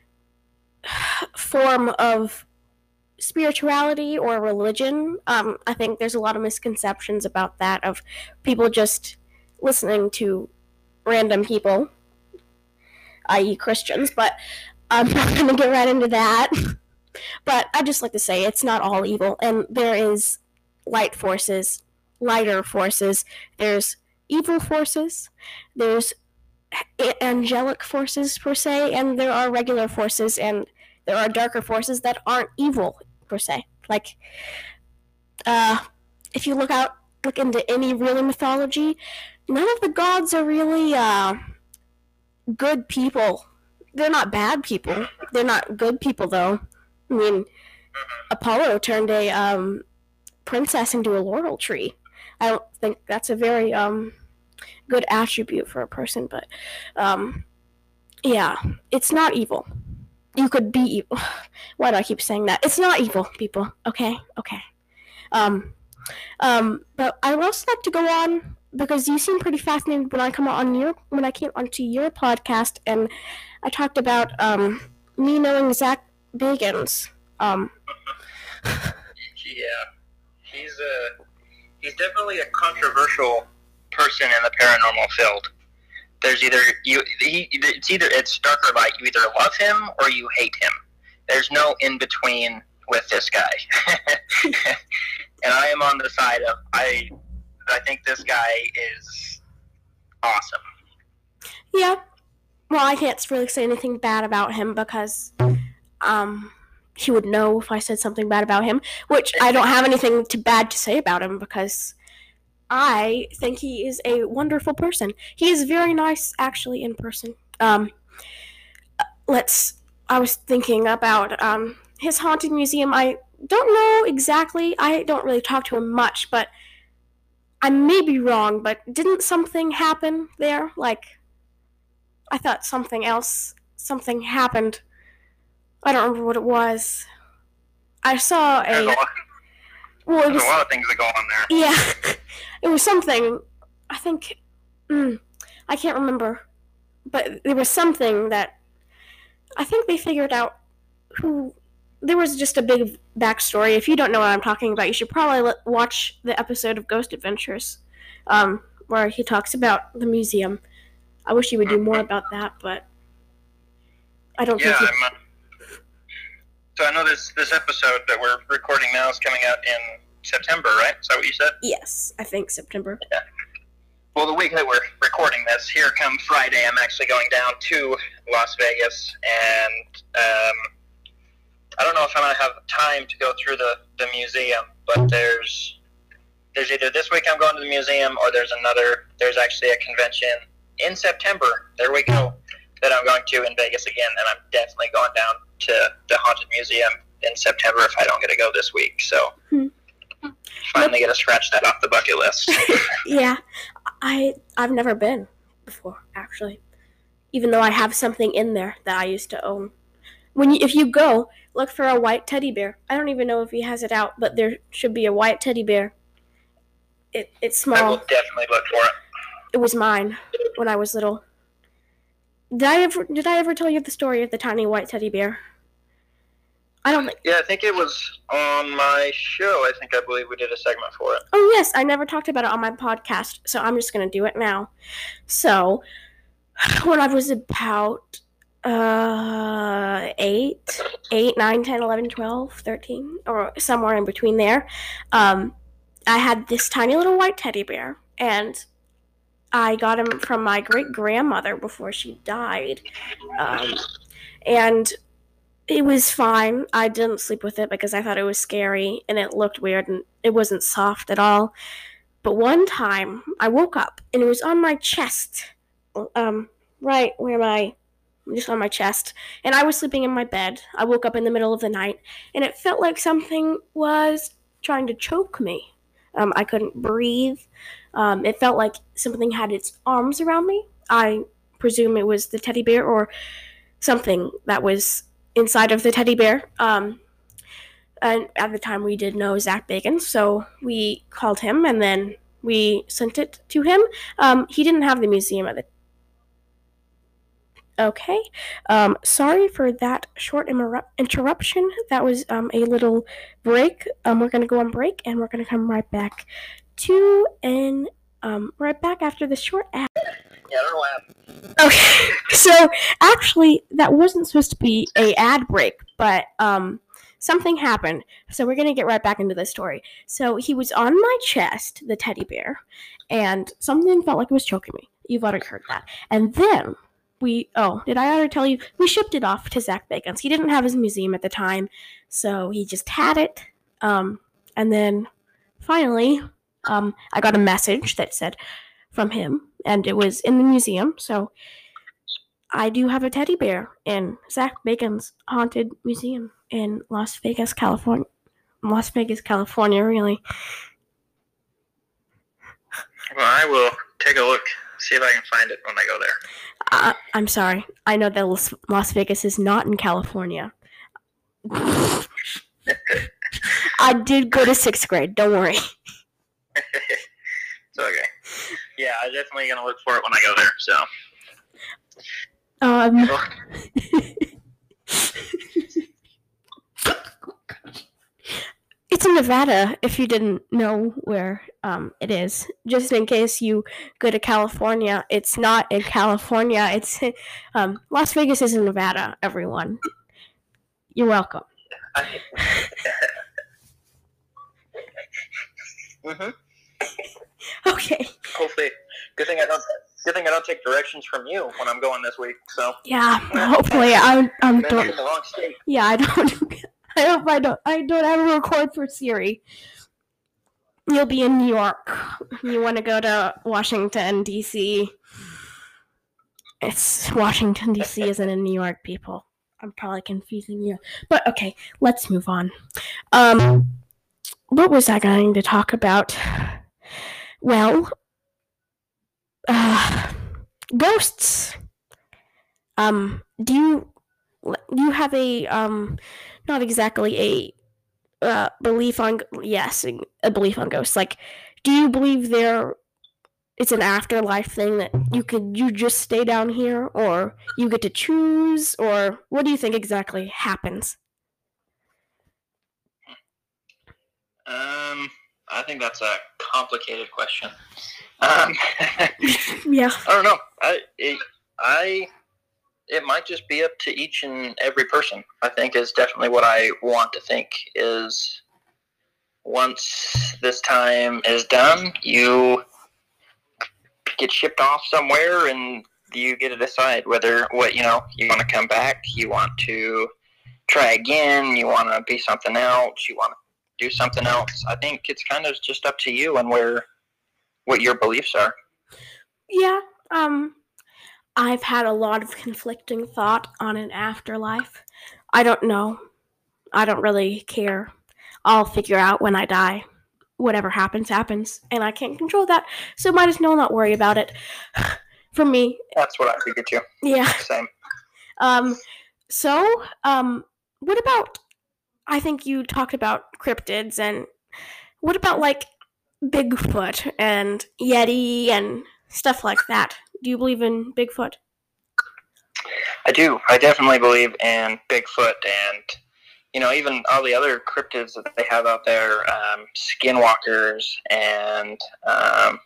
form of spirituality or religion. Um, I think there's a lot of misconceptions about that, of people just listening to random people, that is. Christians, but I'm not going to get right into that. But I'd just like to say it's not all evil, and there is light forces, lighter forces, there's evil forces, there's angelic forces per se, and there are regular forces, and there are darker forces that aren't evil per se. Like, uh, if you look out, look into any real mythology, none of the gods are really uh, good people. They're not bad people. They're not good people, though. I mean, Apollo turned a um, princess into a laurel tree. I don't think that's a very um, good attribute for a person, but um, yeah, it's not evil. You could be evil. Why do I keep saying that? It's not evil, people. Okay, okay. Um, um, but I would also like to go on, because you seem pretty fascinated when I come on your when I came onto your podcast, and I talked about um me knowing Zach Bagans. Um, yeah, he's a he's definitely a controversial person in the paranormal field. There's either you he it's either it's dark or light. You either love him or you hate him. There's no in between with this guy. And I am on the side of I I think this guy is awesome. Yeah. Well, I can't really say anything bad about him because um he would know if I said something bad about him, which I don't have anything too bad to say about him because I think he is a wonderful person. He is very nice, actually, in person. Um, let's. I was thinking about um his haunted museum. I don't know exactly. I don't really talk to him much, but I may be wrong. But didn't something happen there? Like, I thought something else. Something happened. I don't remember what it was. I saw a. There's a lot, well, it was, there's a lot of things that go on there. Yeah, it was something. I think. Mm, I can't remember, but there was something that I think they figured out. Who there was just a big backstory. If you don't know what I'm talking about, you should probably let, watch the episode of Ghost Adventures, um, where he talks about the museum. I wish he would do more about that, but I don't yeah, think. He... I'm, uh, so I know this this episode that we're recording now is coming out in September, right? Is that what you said? Yes, I think September. Yeah. well, the week that we're recording this, here come Friday, I'm actually going down to Las Vegas, and um, I don't know if I'm going to have time to go through the, the museum, but there's there's either this week I'm going to the museum, or there's another, there's actually a convention in September, there we go, that I'm going to in Vegas again, and I'm definitely going down to the Haunted Museum in September if I don't get to go this week, so Hmm. finally get to scratch that off the bucket list. Yeah, I I've never been before, actually. Even though I have something in there that I used to own. When you, if you go, look for a white teddy bear. I don't even know if he has it out, but there should be a white teddy bear. It it's I will small. definitely look for it. It was mine when I was little. Did I ever did I ever tell you the story of the tiny white teddy bear? I don't think. Yeah, I think it was on my show. I think I believe we did a segment for it. Oh yes, I never talked about it on my podcast, so I'm just gonna do it now. So, when I was about uh eight, eight, nine, ten, eleven, twelve, thirteen, or somewhere in between there, um, I had this tiny little white teddy bear, and I got him from my great grandmother before she died, um, and it was fine. I didn't sleep with it because I thought it was scary and it looked weird and it wasn't soft at all. But one time I woke up and it was on my chest, um, right where my, just on my chest. And I was sleeping in my bed. I woke up in the middle of the night and it felt like something was trying to choke me. Um, I couldn't breathe. Um, it felt like something had its arms around me. I presume it was the teddy bear or something that was inside of the teddy bear. Um, and at the time we did know Zach Bagans, so we called him and then we sent it to him. Um, he didn't have the museum at the Okay. Um, sorry for that short immer- interruption. That was um, a little break. Um, we're going to go on break and we're going to come right back to and um, right back after the short ad. Yeah, I don't know what happened. Okay, so actually, that wasn't supposed to be a ad break, but um, something happened. So we're gonna get right back into the story. So he was on my chest, the teddy bear, and something felt like it was choking me. You've already heard that. And then we, oh, did I already tell you? We shipped it off to Zach Bagans. He didn't have his museum at the time, so he just had it. Um, and then finally, um, I got a message that said from him, and it was in the museum, so I do have a teddy bear in Zach Bacon's Haunted Museum in Las Vegas, California. Las Vegas, California, really. Well, I will take a look, see if I can find it when I go there. Uh, I'm sorry. I know that Las Las Vegas is not in California. I did go to sixth grade, don't worry. It's okay. Yeah, I'm definitely going to look for it when I go there, so. Um, it's in Nevada, if you didn't know where um, it is. Just in case you go to California, it's not in California. It's um, Las Vegas is in Nevada, everyone. You're welcome. mm-hmm. Okay. Hopefully, good thing I don't. Good thing I don't take directions from you when I'm going this week. So Yeah, hopefully I um Maybe don't. in the wrong state. Yeah, I don't. I hope I don't. I don't ever record for Siri. You'll be in New York. You want to go to Washington D C? It's Washington D C isn't in New York, people. I'm probably confusing you, but okay, let's move on. Um, what was I going to talk about? Well, uh, ghosts. Um, do you do you have a um, not exactly a uh, belief on yes, a belief on ghosts? Like, do you believe there it's an afterlife thing that you could you just stay down here, or you get to choose, or what do you think exactly happens? Um, I think that's a complicated question. Um, Yeah. I don't know. I, it, I, it might just be up to each and every person. I think is definitely what I want to think is once this time is done, you get shipped off somewhere, and you get to decide whether what you know you want to come back, you want to try again, you want to be something else, you want to do something else. I think it's kind of just up to you and where what your beliefs are. Yeah, um, I've had a lot of conflicting thought on an afterlife. I don't know. I don't really care. I'll figure out when I die. Whatever happens, happens. And I can't control that, so might as well not worry about it. For me. That's what I figured too. Yeah. Same. Um, so, um, what about, I think you talked about cryptids, and what about, like, Bigfoot and Yeti and stuff like that? Do you believe in Bigfoot? I do. I definitely believe in Bigfoot and, you know, even all the other cryptids that they have out there, um, skinwalkers, and um,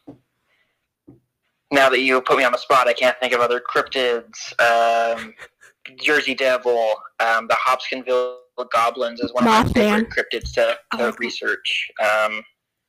now that you put me on the spot, I can't think of other cryptids. Um, Jersey Devil, um, the Hopkinsville Goblins is one of my favorite cryptids to, to oh. research. Um,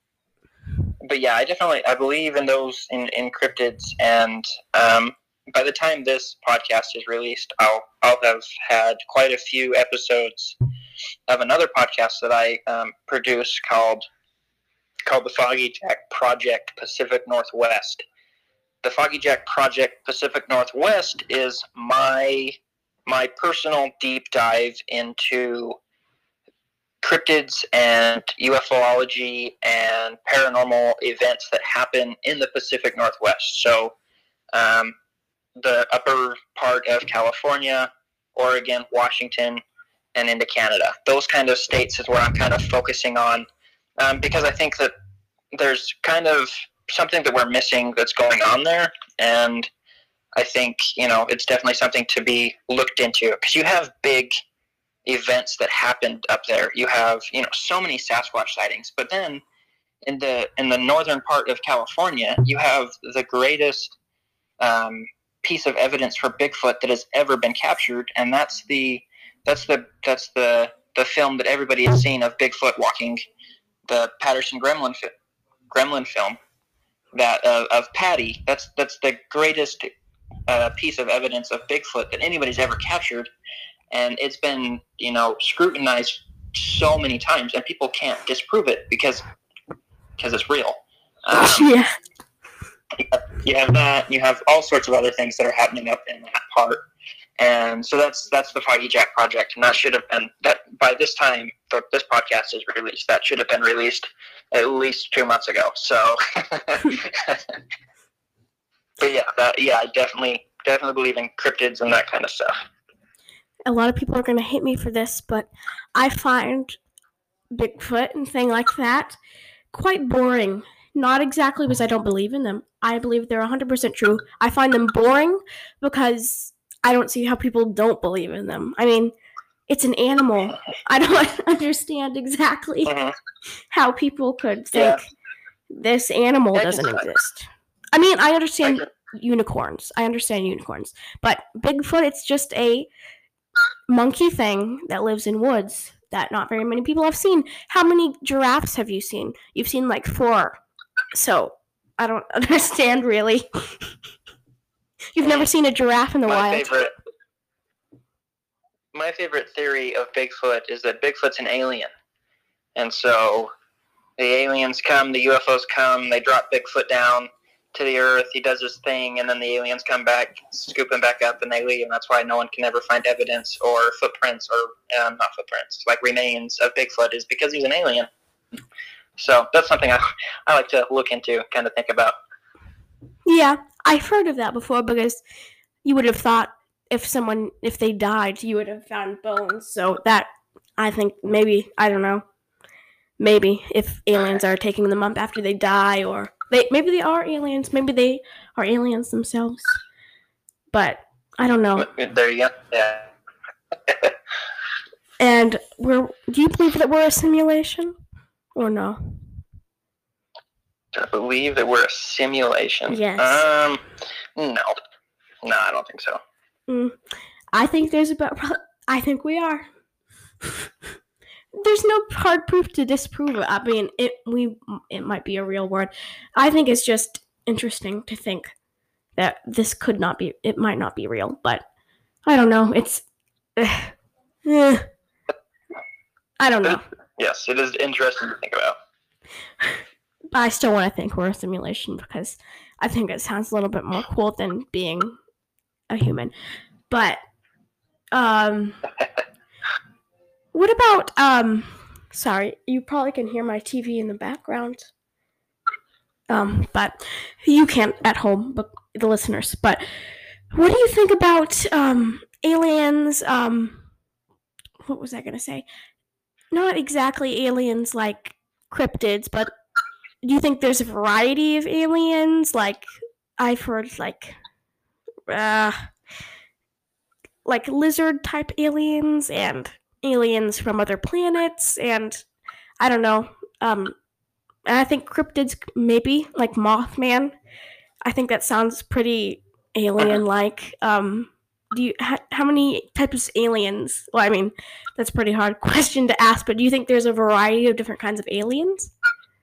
but yeah, I definitely I believe in those in, in cryptids, and um, by the time this podcast is released, I'll I'll have had quite a few episodes of another podcast that I um, produce called called the Foggy Jack Project Pacific Northwest. The Foggy Jack Project Pacific Northwest is my my personal deep dive into cryptids and UFOlogy and paranormal events that happen in the Pacific Northwest. So um, the upper part of California, Oregon, Washington, and into Canada. Those kind of states is where I'm kind of focusing on, um, because I think that there's kind of something that we're missing that's going on there, and I think, you know, it's definitely something to be looked into, because you have big events that happened up there. You have, you know, so many Sasquatch sightings, but then in the in the northern part of California, you have the greatest um, piece of evidence for Bigfoot that has ever been captured, and that's the that's the that's the the film that everybody has seen of Bigfoot walking, the Patterson Gremlin fi- Gremlin film, that uh, of Patty. That's that's the greatest uh, piece of evidence of Bigfoot that anybody's ever captured, and it's been, you know, scrutinized so many times, and people can't disprove it because because it's real. Um, yeah. You have that. You have all sorts of other things that are happening up in that part, and so that's that's the Foggy Jack Project, and that should have been that by this time that this podcast is released. That should have been released at least two months ago. So, but yeah, that, yeah, I definitely definitely believe in cryptids and that kind of stuff. A lot of people are going to hate me for this, but I find Bigfoot and things like that quite boring. Not exactly because I don't believe in them. I believe they're one hundred percent true. I find them boring because I don't see how people don't believe in them. I mean, it's an animal. I don't understand exactly mm-hmm. how people could think yeah. this animal doesn't exist. I mean, I understand unicorns. I understand unicorns. But Bigfoot, it's just a monkey thing that lives in woods that not very many people have seen. How many giraffes have you seen? You've seen like four. So, I don't understand, really. You've never seen a giraffe in the my wild. Favorite, my favorite theory of Bigfoot is that Bigfoot's an alien. And so, the aliens come, the U F Os come, they drop Bigfoot down to the earth, he does his thing, and then the aliens come back, scoop him back up, and they leave, and that's why no one can ever find evidence or footprints, or, um, not footprints, like remains of Bigfoot, is because he's an alien. So that's something I, I like to look into, kind of think about. Yeah, I've heard of that before, because you would have thought if someone, if they died, you would have found bones. So that, I think, maybe, I don't know, maybe if aliens are taking them up after they die, or they maybe they are aliens, maybe they are aliens themselves. But I don't know. There you go. Yeah. And we're, do you believe that we're a simulation? Or no? I believe that we're a simulation. Yes. Um, no. No, I don't think so. Mm, I think there's about, I think we are. There's no hard proof to disprove it. I mean, it we it might be a real word. I think it's just interesting to think that this could not be, it might not be real, but I don't know. It's, uh, eh, I don't know. Yes, it is interesting to think about. I still want to think we're a simulation because I think it sounds a little bit more cool than being a human. But, um, what about, um, sorry, you probably can hear my T V in the background. Um, but you can't at home, but the listeners. But what do you think about, um, aliens, um, what was I going to say? Not exactly aliens like cryptids, but do you think there's a variety of aliens? Like, I've heard, like, uh, like lizard-type aliens and aliens from other planets, and I don't know. Um, and I think cryptids, maybe, like Mothman. I think that sounds pretty alien-like. Um, do you, how, how many types of aliens? Well, I mean, that's a pretty hard question to ask, but do you think there's a variety of different kinds of aliens?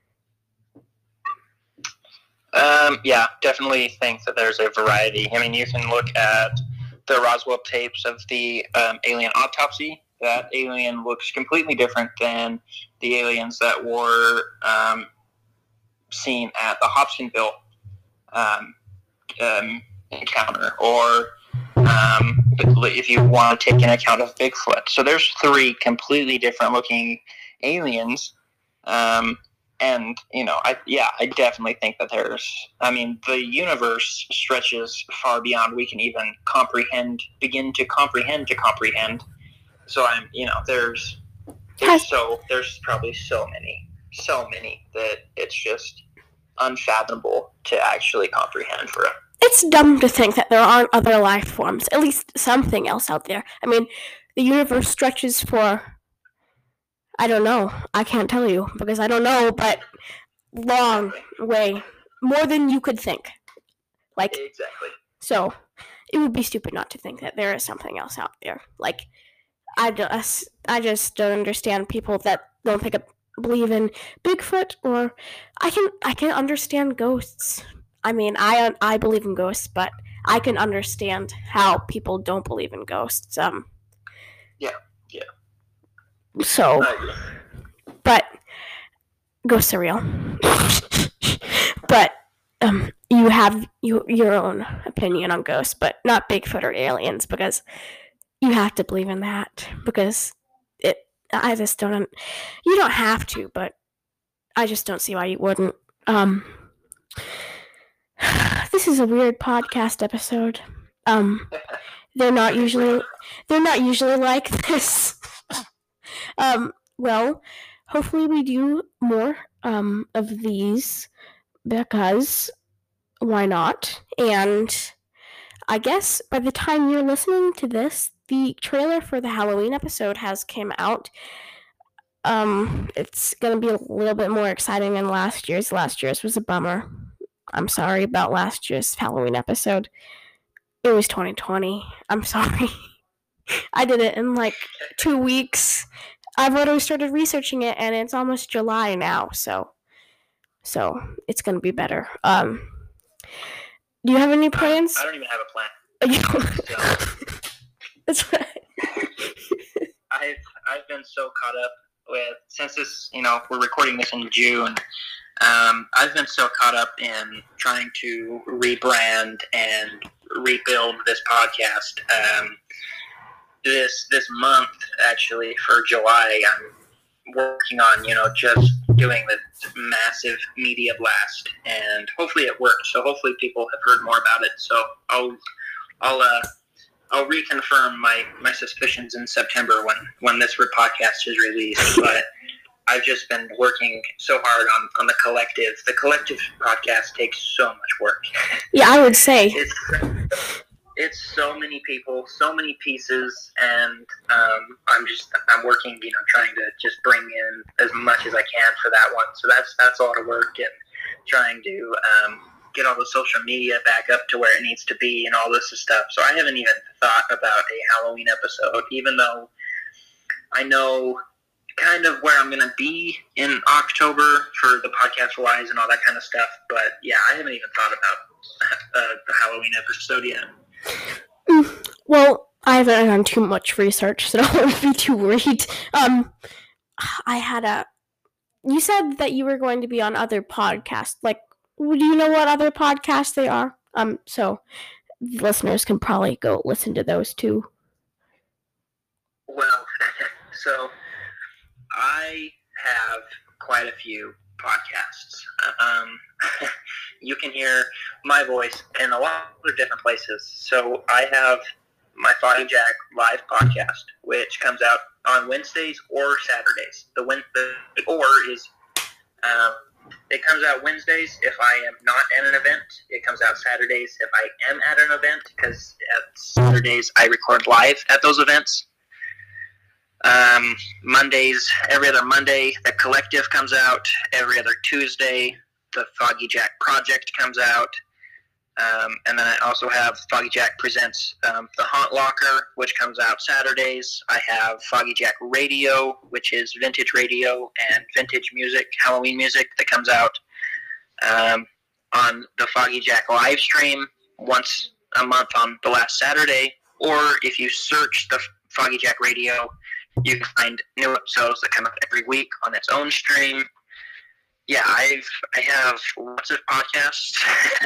Um, yeah, definitely think that there's a variety. I mean, you can look at the Roswell tapes of the um, alien autopsy. That alien looks completely different than the aliens that were um, seen at the Hobsonville um, um, encounter, or um, if you want to take into account of Bigfoot. So there's three completely different looking aliens. Um, and, you know, I yeah, I definitely think that there's, I mean, the universe stretches far beyond we can even comprehend, begin to comprehend to comprehend. So I'm, you know, there's, there's so, there's probably so many, so many that it's just unfathomable to actually comprehend for us. It's dumb to think that there aren't other life forms, at least something else out there. I mean, the universe stretches for, I don't know, I can't tell you, because I don't know, but long way, more than you could think. Like, Exactly. So, it would be stupid not to think that there is something else out there. Like, I just, I just don't understand people that don't think of, believe in Bigfoot, or I can I can understand ghosts. I mean, I I believe in ghosts, but I can understand how people don't believe in ghosts. Um. Yeah. Yeah. So, but ghosts are real. But um, you have you, your own opinion on ghosts, but not Bigfoot or aliens, because you have to believe in that, because it. I just don't. You don't have to, but I just don't see why you wouldn't. Um, this is a weird podcast episode. Um, they're not usually. They're not usually like this. um. Well, hopefully we do more um of these, because why not? And I guess by the time you're listening to this, the trailer for the Halloween episode has came out. Um, it's gonna be a little bit more exciting than last year's. Last year's was a bummer. I'm sorry about last year's Halloween episode. It was twenty twenty. I'm sorry. I did it in like two weeks. I've already started researching it, and it's almost July now, so so it's gonna be better. Um, do you have any plans? I don't even have a plan. So, That's right. I've I've been so caught up with, since this, you know, we're recording this in June. Um, I've been so caught up in trying to rebrand and rebuild this podcast. Um, this this month, actually, for July, I'm working on, you know, just doing this massive media blast, and hopefully it works. So hopefully people have heard more about it. So I'll I'll uh, I'll reconfirm my, my suspicions in September when, when this podcast is released. But I've just been working so hard on, on the collective. The collective podcast takes so much work. Yeah, I would say. It's it's so many people, so many pieces, and um, I'm just I'm working, you know, trying to just bring in as much as I can for that one. So that's that's a lot of work, and trying to um, get all the social media back up to where it needs to be and all this stuff. So I haven't even thought about a Halloween episode, even though I know kind of where I'm going to be in October for the podcast wise and all that kind of stuff. But yeah, I haven't even thought about uh, the Halloween episode yet. Mm, well, I haven't done too much research, so don't be too worried. Um, I had a. You said that you were going to be on other podcasts. Like, do you know what other podcasts they are? Um, so listeners can probably go listen to those too. Well, so I have quite a few podcasts. Um, you can hear my voice in a lot of different places. So I have my Foggy Jack live podcast, which comes out on Wednesdays or Saturdays. The win- the or is um, it comes out Wednesdays if I am not at an event. It comes out Saturdays if I am at an event, because at Saturdays I record live at those events. Um, Mondays, every other Monday, the Collective comes out. Every other Tuesday, the Foggy Jack Project comes out. Um, and then I also have Foggy Jack Presents um, The Haunt Locker, which comes out Saturdays. I have Foggy Jack Radio, which is vintage radio and vintage music, Halloween music, that comes out um, on the Foggy Jack live stream once a month on the last Saturday. Or if you search the Foggy Jack Radio, you can find new episodes that come out every week on its own stream. Yeah, I've I have lots of podcasts,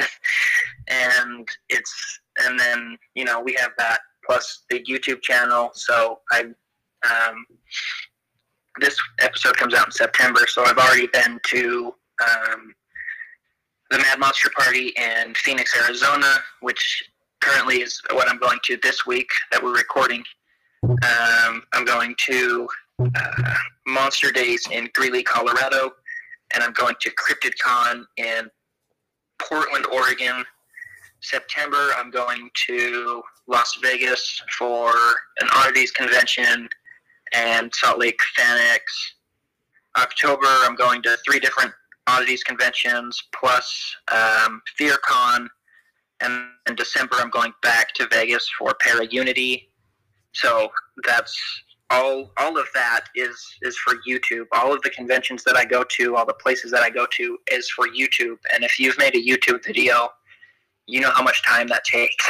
and it's and then you know we have that plus the YouTube channel. So I um, this episode comes out in September, so I've already been to um, the Mad Monster Party in Phoenix, Arizona, which currently is what I'm going to this week that we're recording. Um, I'm going to uh, Monster Days in Greeley, Colorado. And I'm going to CryptidCon in Portland, Oregon. September, I'm going to Las Vegas for an Oddities convention and Salt Lake FanX. October, I'm going to three different Oddities conventions plus um, FearCon. And in December, I'm going back to Vegas for Para Unity. So that's... All all of that is, is for YouTube. All of the conventions that I go to, all the places that I go to is for YouTube. And if you've made a YouTube video, you know how much time that takes.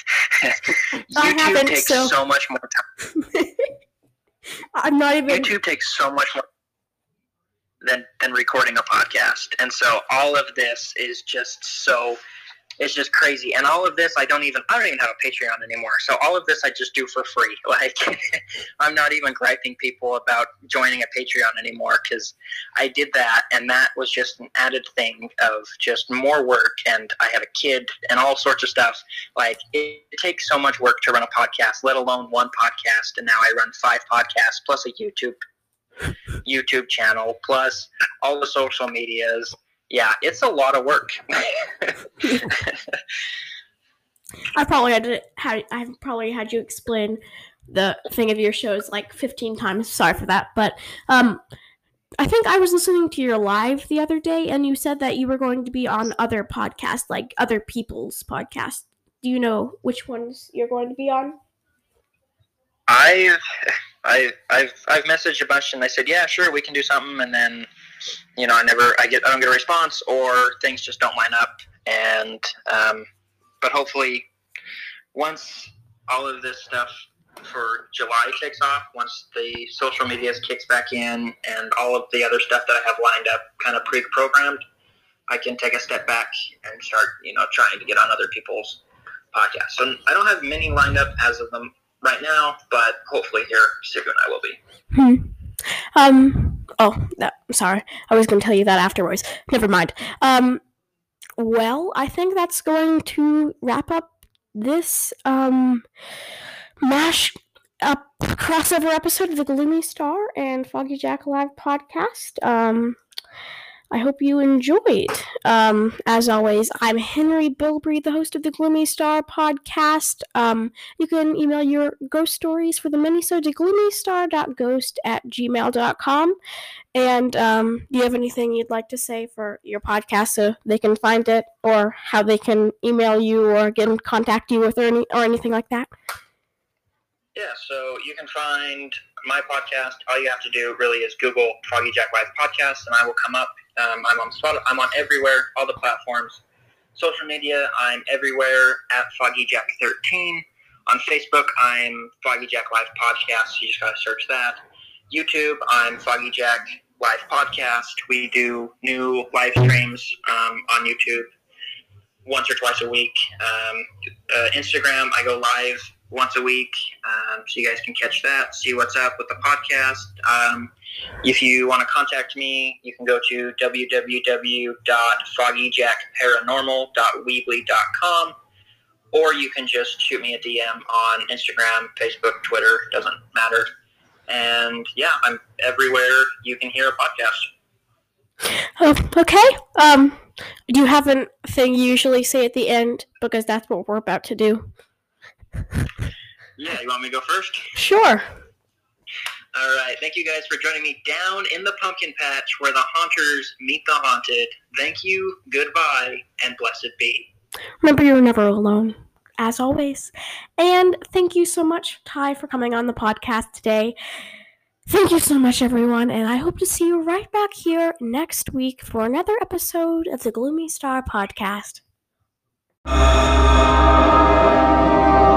YouTube takes so. so much more time. I'm not even... YouTube takes so much more than, than recording a podcast. And so all of this is just so... It's just crazy. And all of this, I don't even, I don't even have a Patreon anymore. So all of this I just do for free. Like, I'm not even griping people about joining a Patreon anymore, because I did that, and that was just an added thing of just more work, and I have a kid and all sorts of stuff. Like, it, it takes so much work to run a podcast, let alone one podcast, and now I run five podcasts, plus a YouTube YouTube channel, plus all the social medias. Yeah, it's a lot of work. I probably had to. Had, I probably had you explain the thing of your shows like fifteen times. Sorry for that, but um, I think I was listening to your live the other day, and you said that you were going to be on other podcasts, like other people's podcasts. Do you know which ones you're going to be on? I've, I've, I've, I've messaged a bunch, and they said, "Yeah, sure, we can do something," and then. You know, I never, I get, I don't get a response, or things just don't line up. And, um, but hopefully, once all of this stuff for July kicks off, once the social media kicks back in, and all of the other stuff that I have lined up, kind of pre-programmed, I can take a step back and start, you know, trying to get on other people's podcasts. So I don't have many lined up as of them right now, but hopefully here soon I will be. Hmm. Um, oh, no, I'm sorry. I was going to tell you that afterwards. Never mind. Um, well, I think that's going to wrap up this, um, mash up crossover episode of the Gloomy Star and Foggy Jack Live podcast. Um, I hope you enjoyed. Um, as always, I'm Henry Bilbrey, the host of the Gloomy Star podcast. Um, you can email your ghost stories for the minisode to gloomystar dot ghost at gmail dot com. And um, do you have anything you'd like to say for your podcast so they can find it, or how they can email you or get in contact you with or, any, or anything like that? Yeah, so you can find my podcast, all you have to do really is Google Foggy Jack Live Podcast, and I will come up. Um, I'm on Spotify, I'm on everywhere, all the platforms. Social media, I'm everywhere at Foggy Jack thirteen. On Facebook, I'm Foggy Jack Live Podcast. You just gotta search that. YouTube, I'm Foggy Jack Live Podcast. We do new live streams um, on YouTube once or twice a week. Um, uh, Instagram, I go live once a week, um, so you guys can catch that, see what's up with the podcast. Um, if you want to contact me, you can go to w w w dot foggy jack paranormal dot weebly dot com, or you can just shoot me a D M on Instagram, Facebook, Twitter, doesn't matter. And yeah, I'm everywhere you can hear a podcast. Oh, okay. Um, do you have a thing you usually say at the end? Because that's what we're about to do. Yeah, you want me to go first? Sure. All right. Thank you guys for joining me down in the pumpkin patch where the haunters meet the haunted. Thank you, goodbye, and blessed be. Remember, you're never alone, as always. And thank you so much, Ty, for coming on the podcast today. Thank you so much, everyone, and I hope to see you right back here next week for another episode of the Gloomy Star Podcast.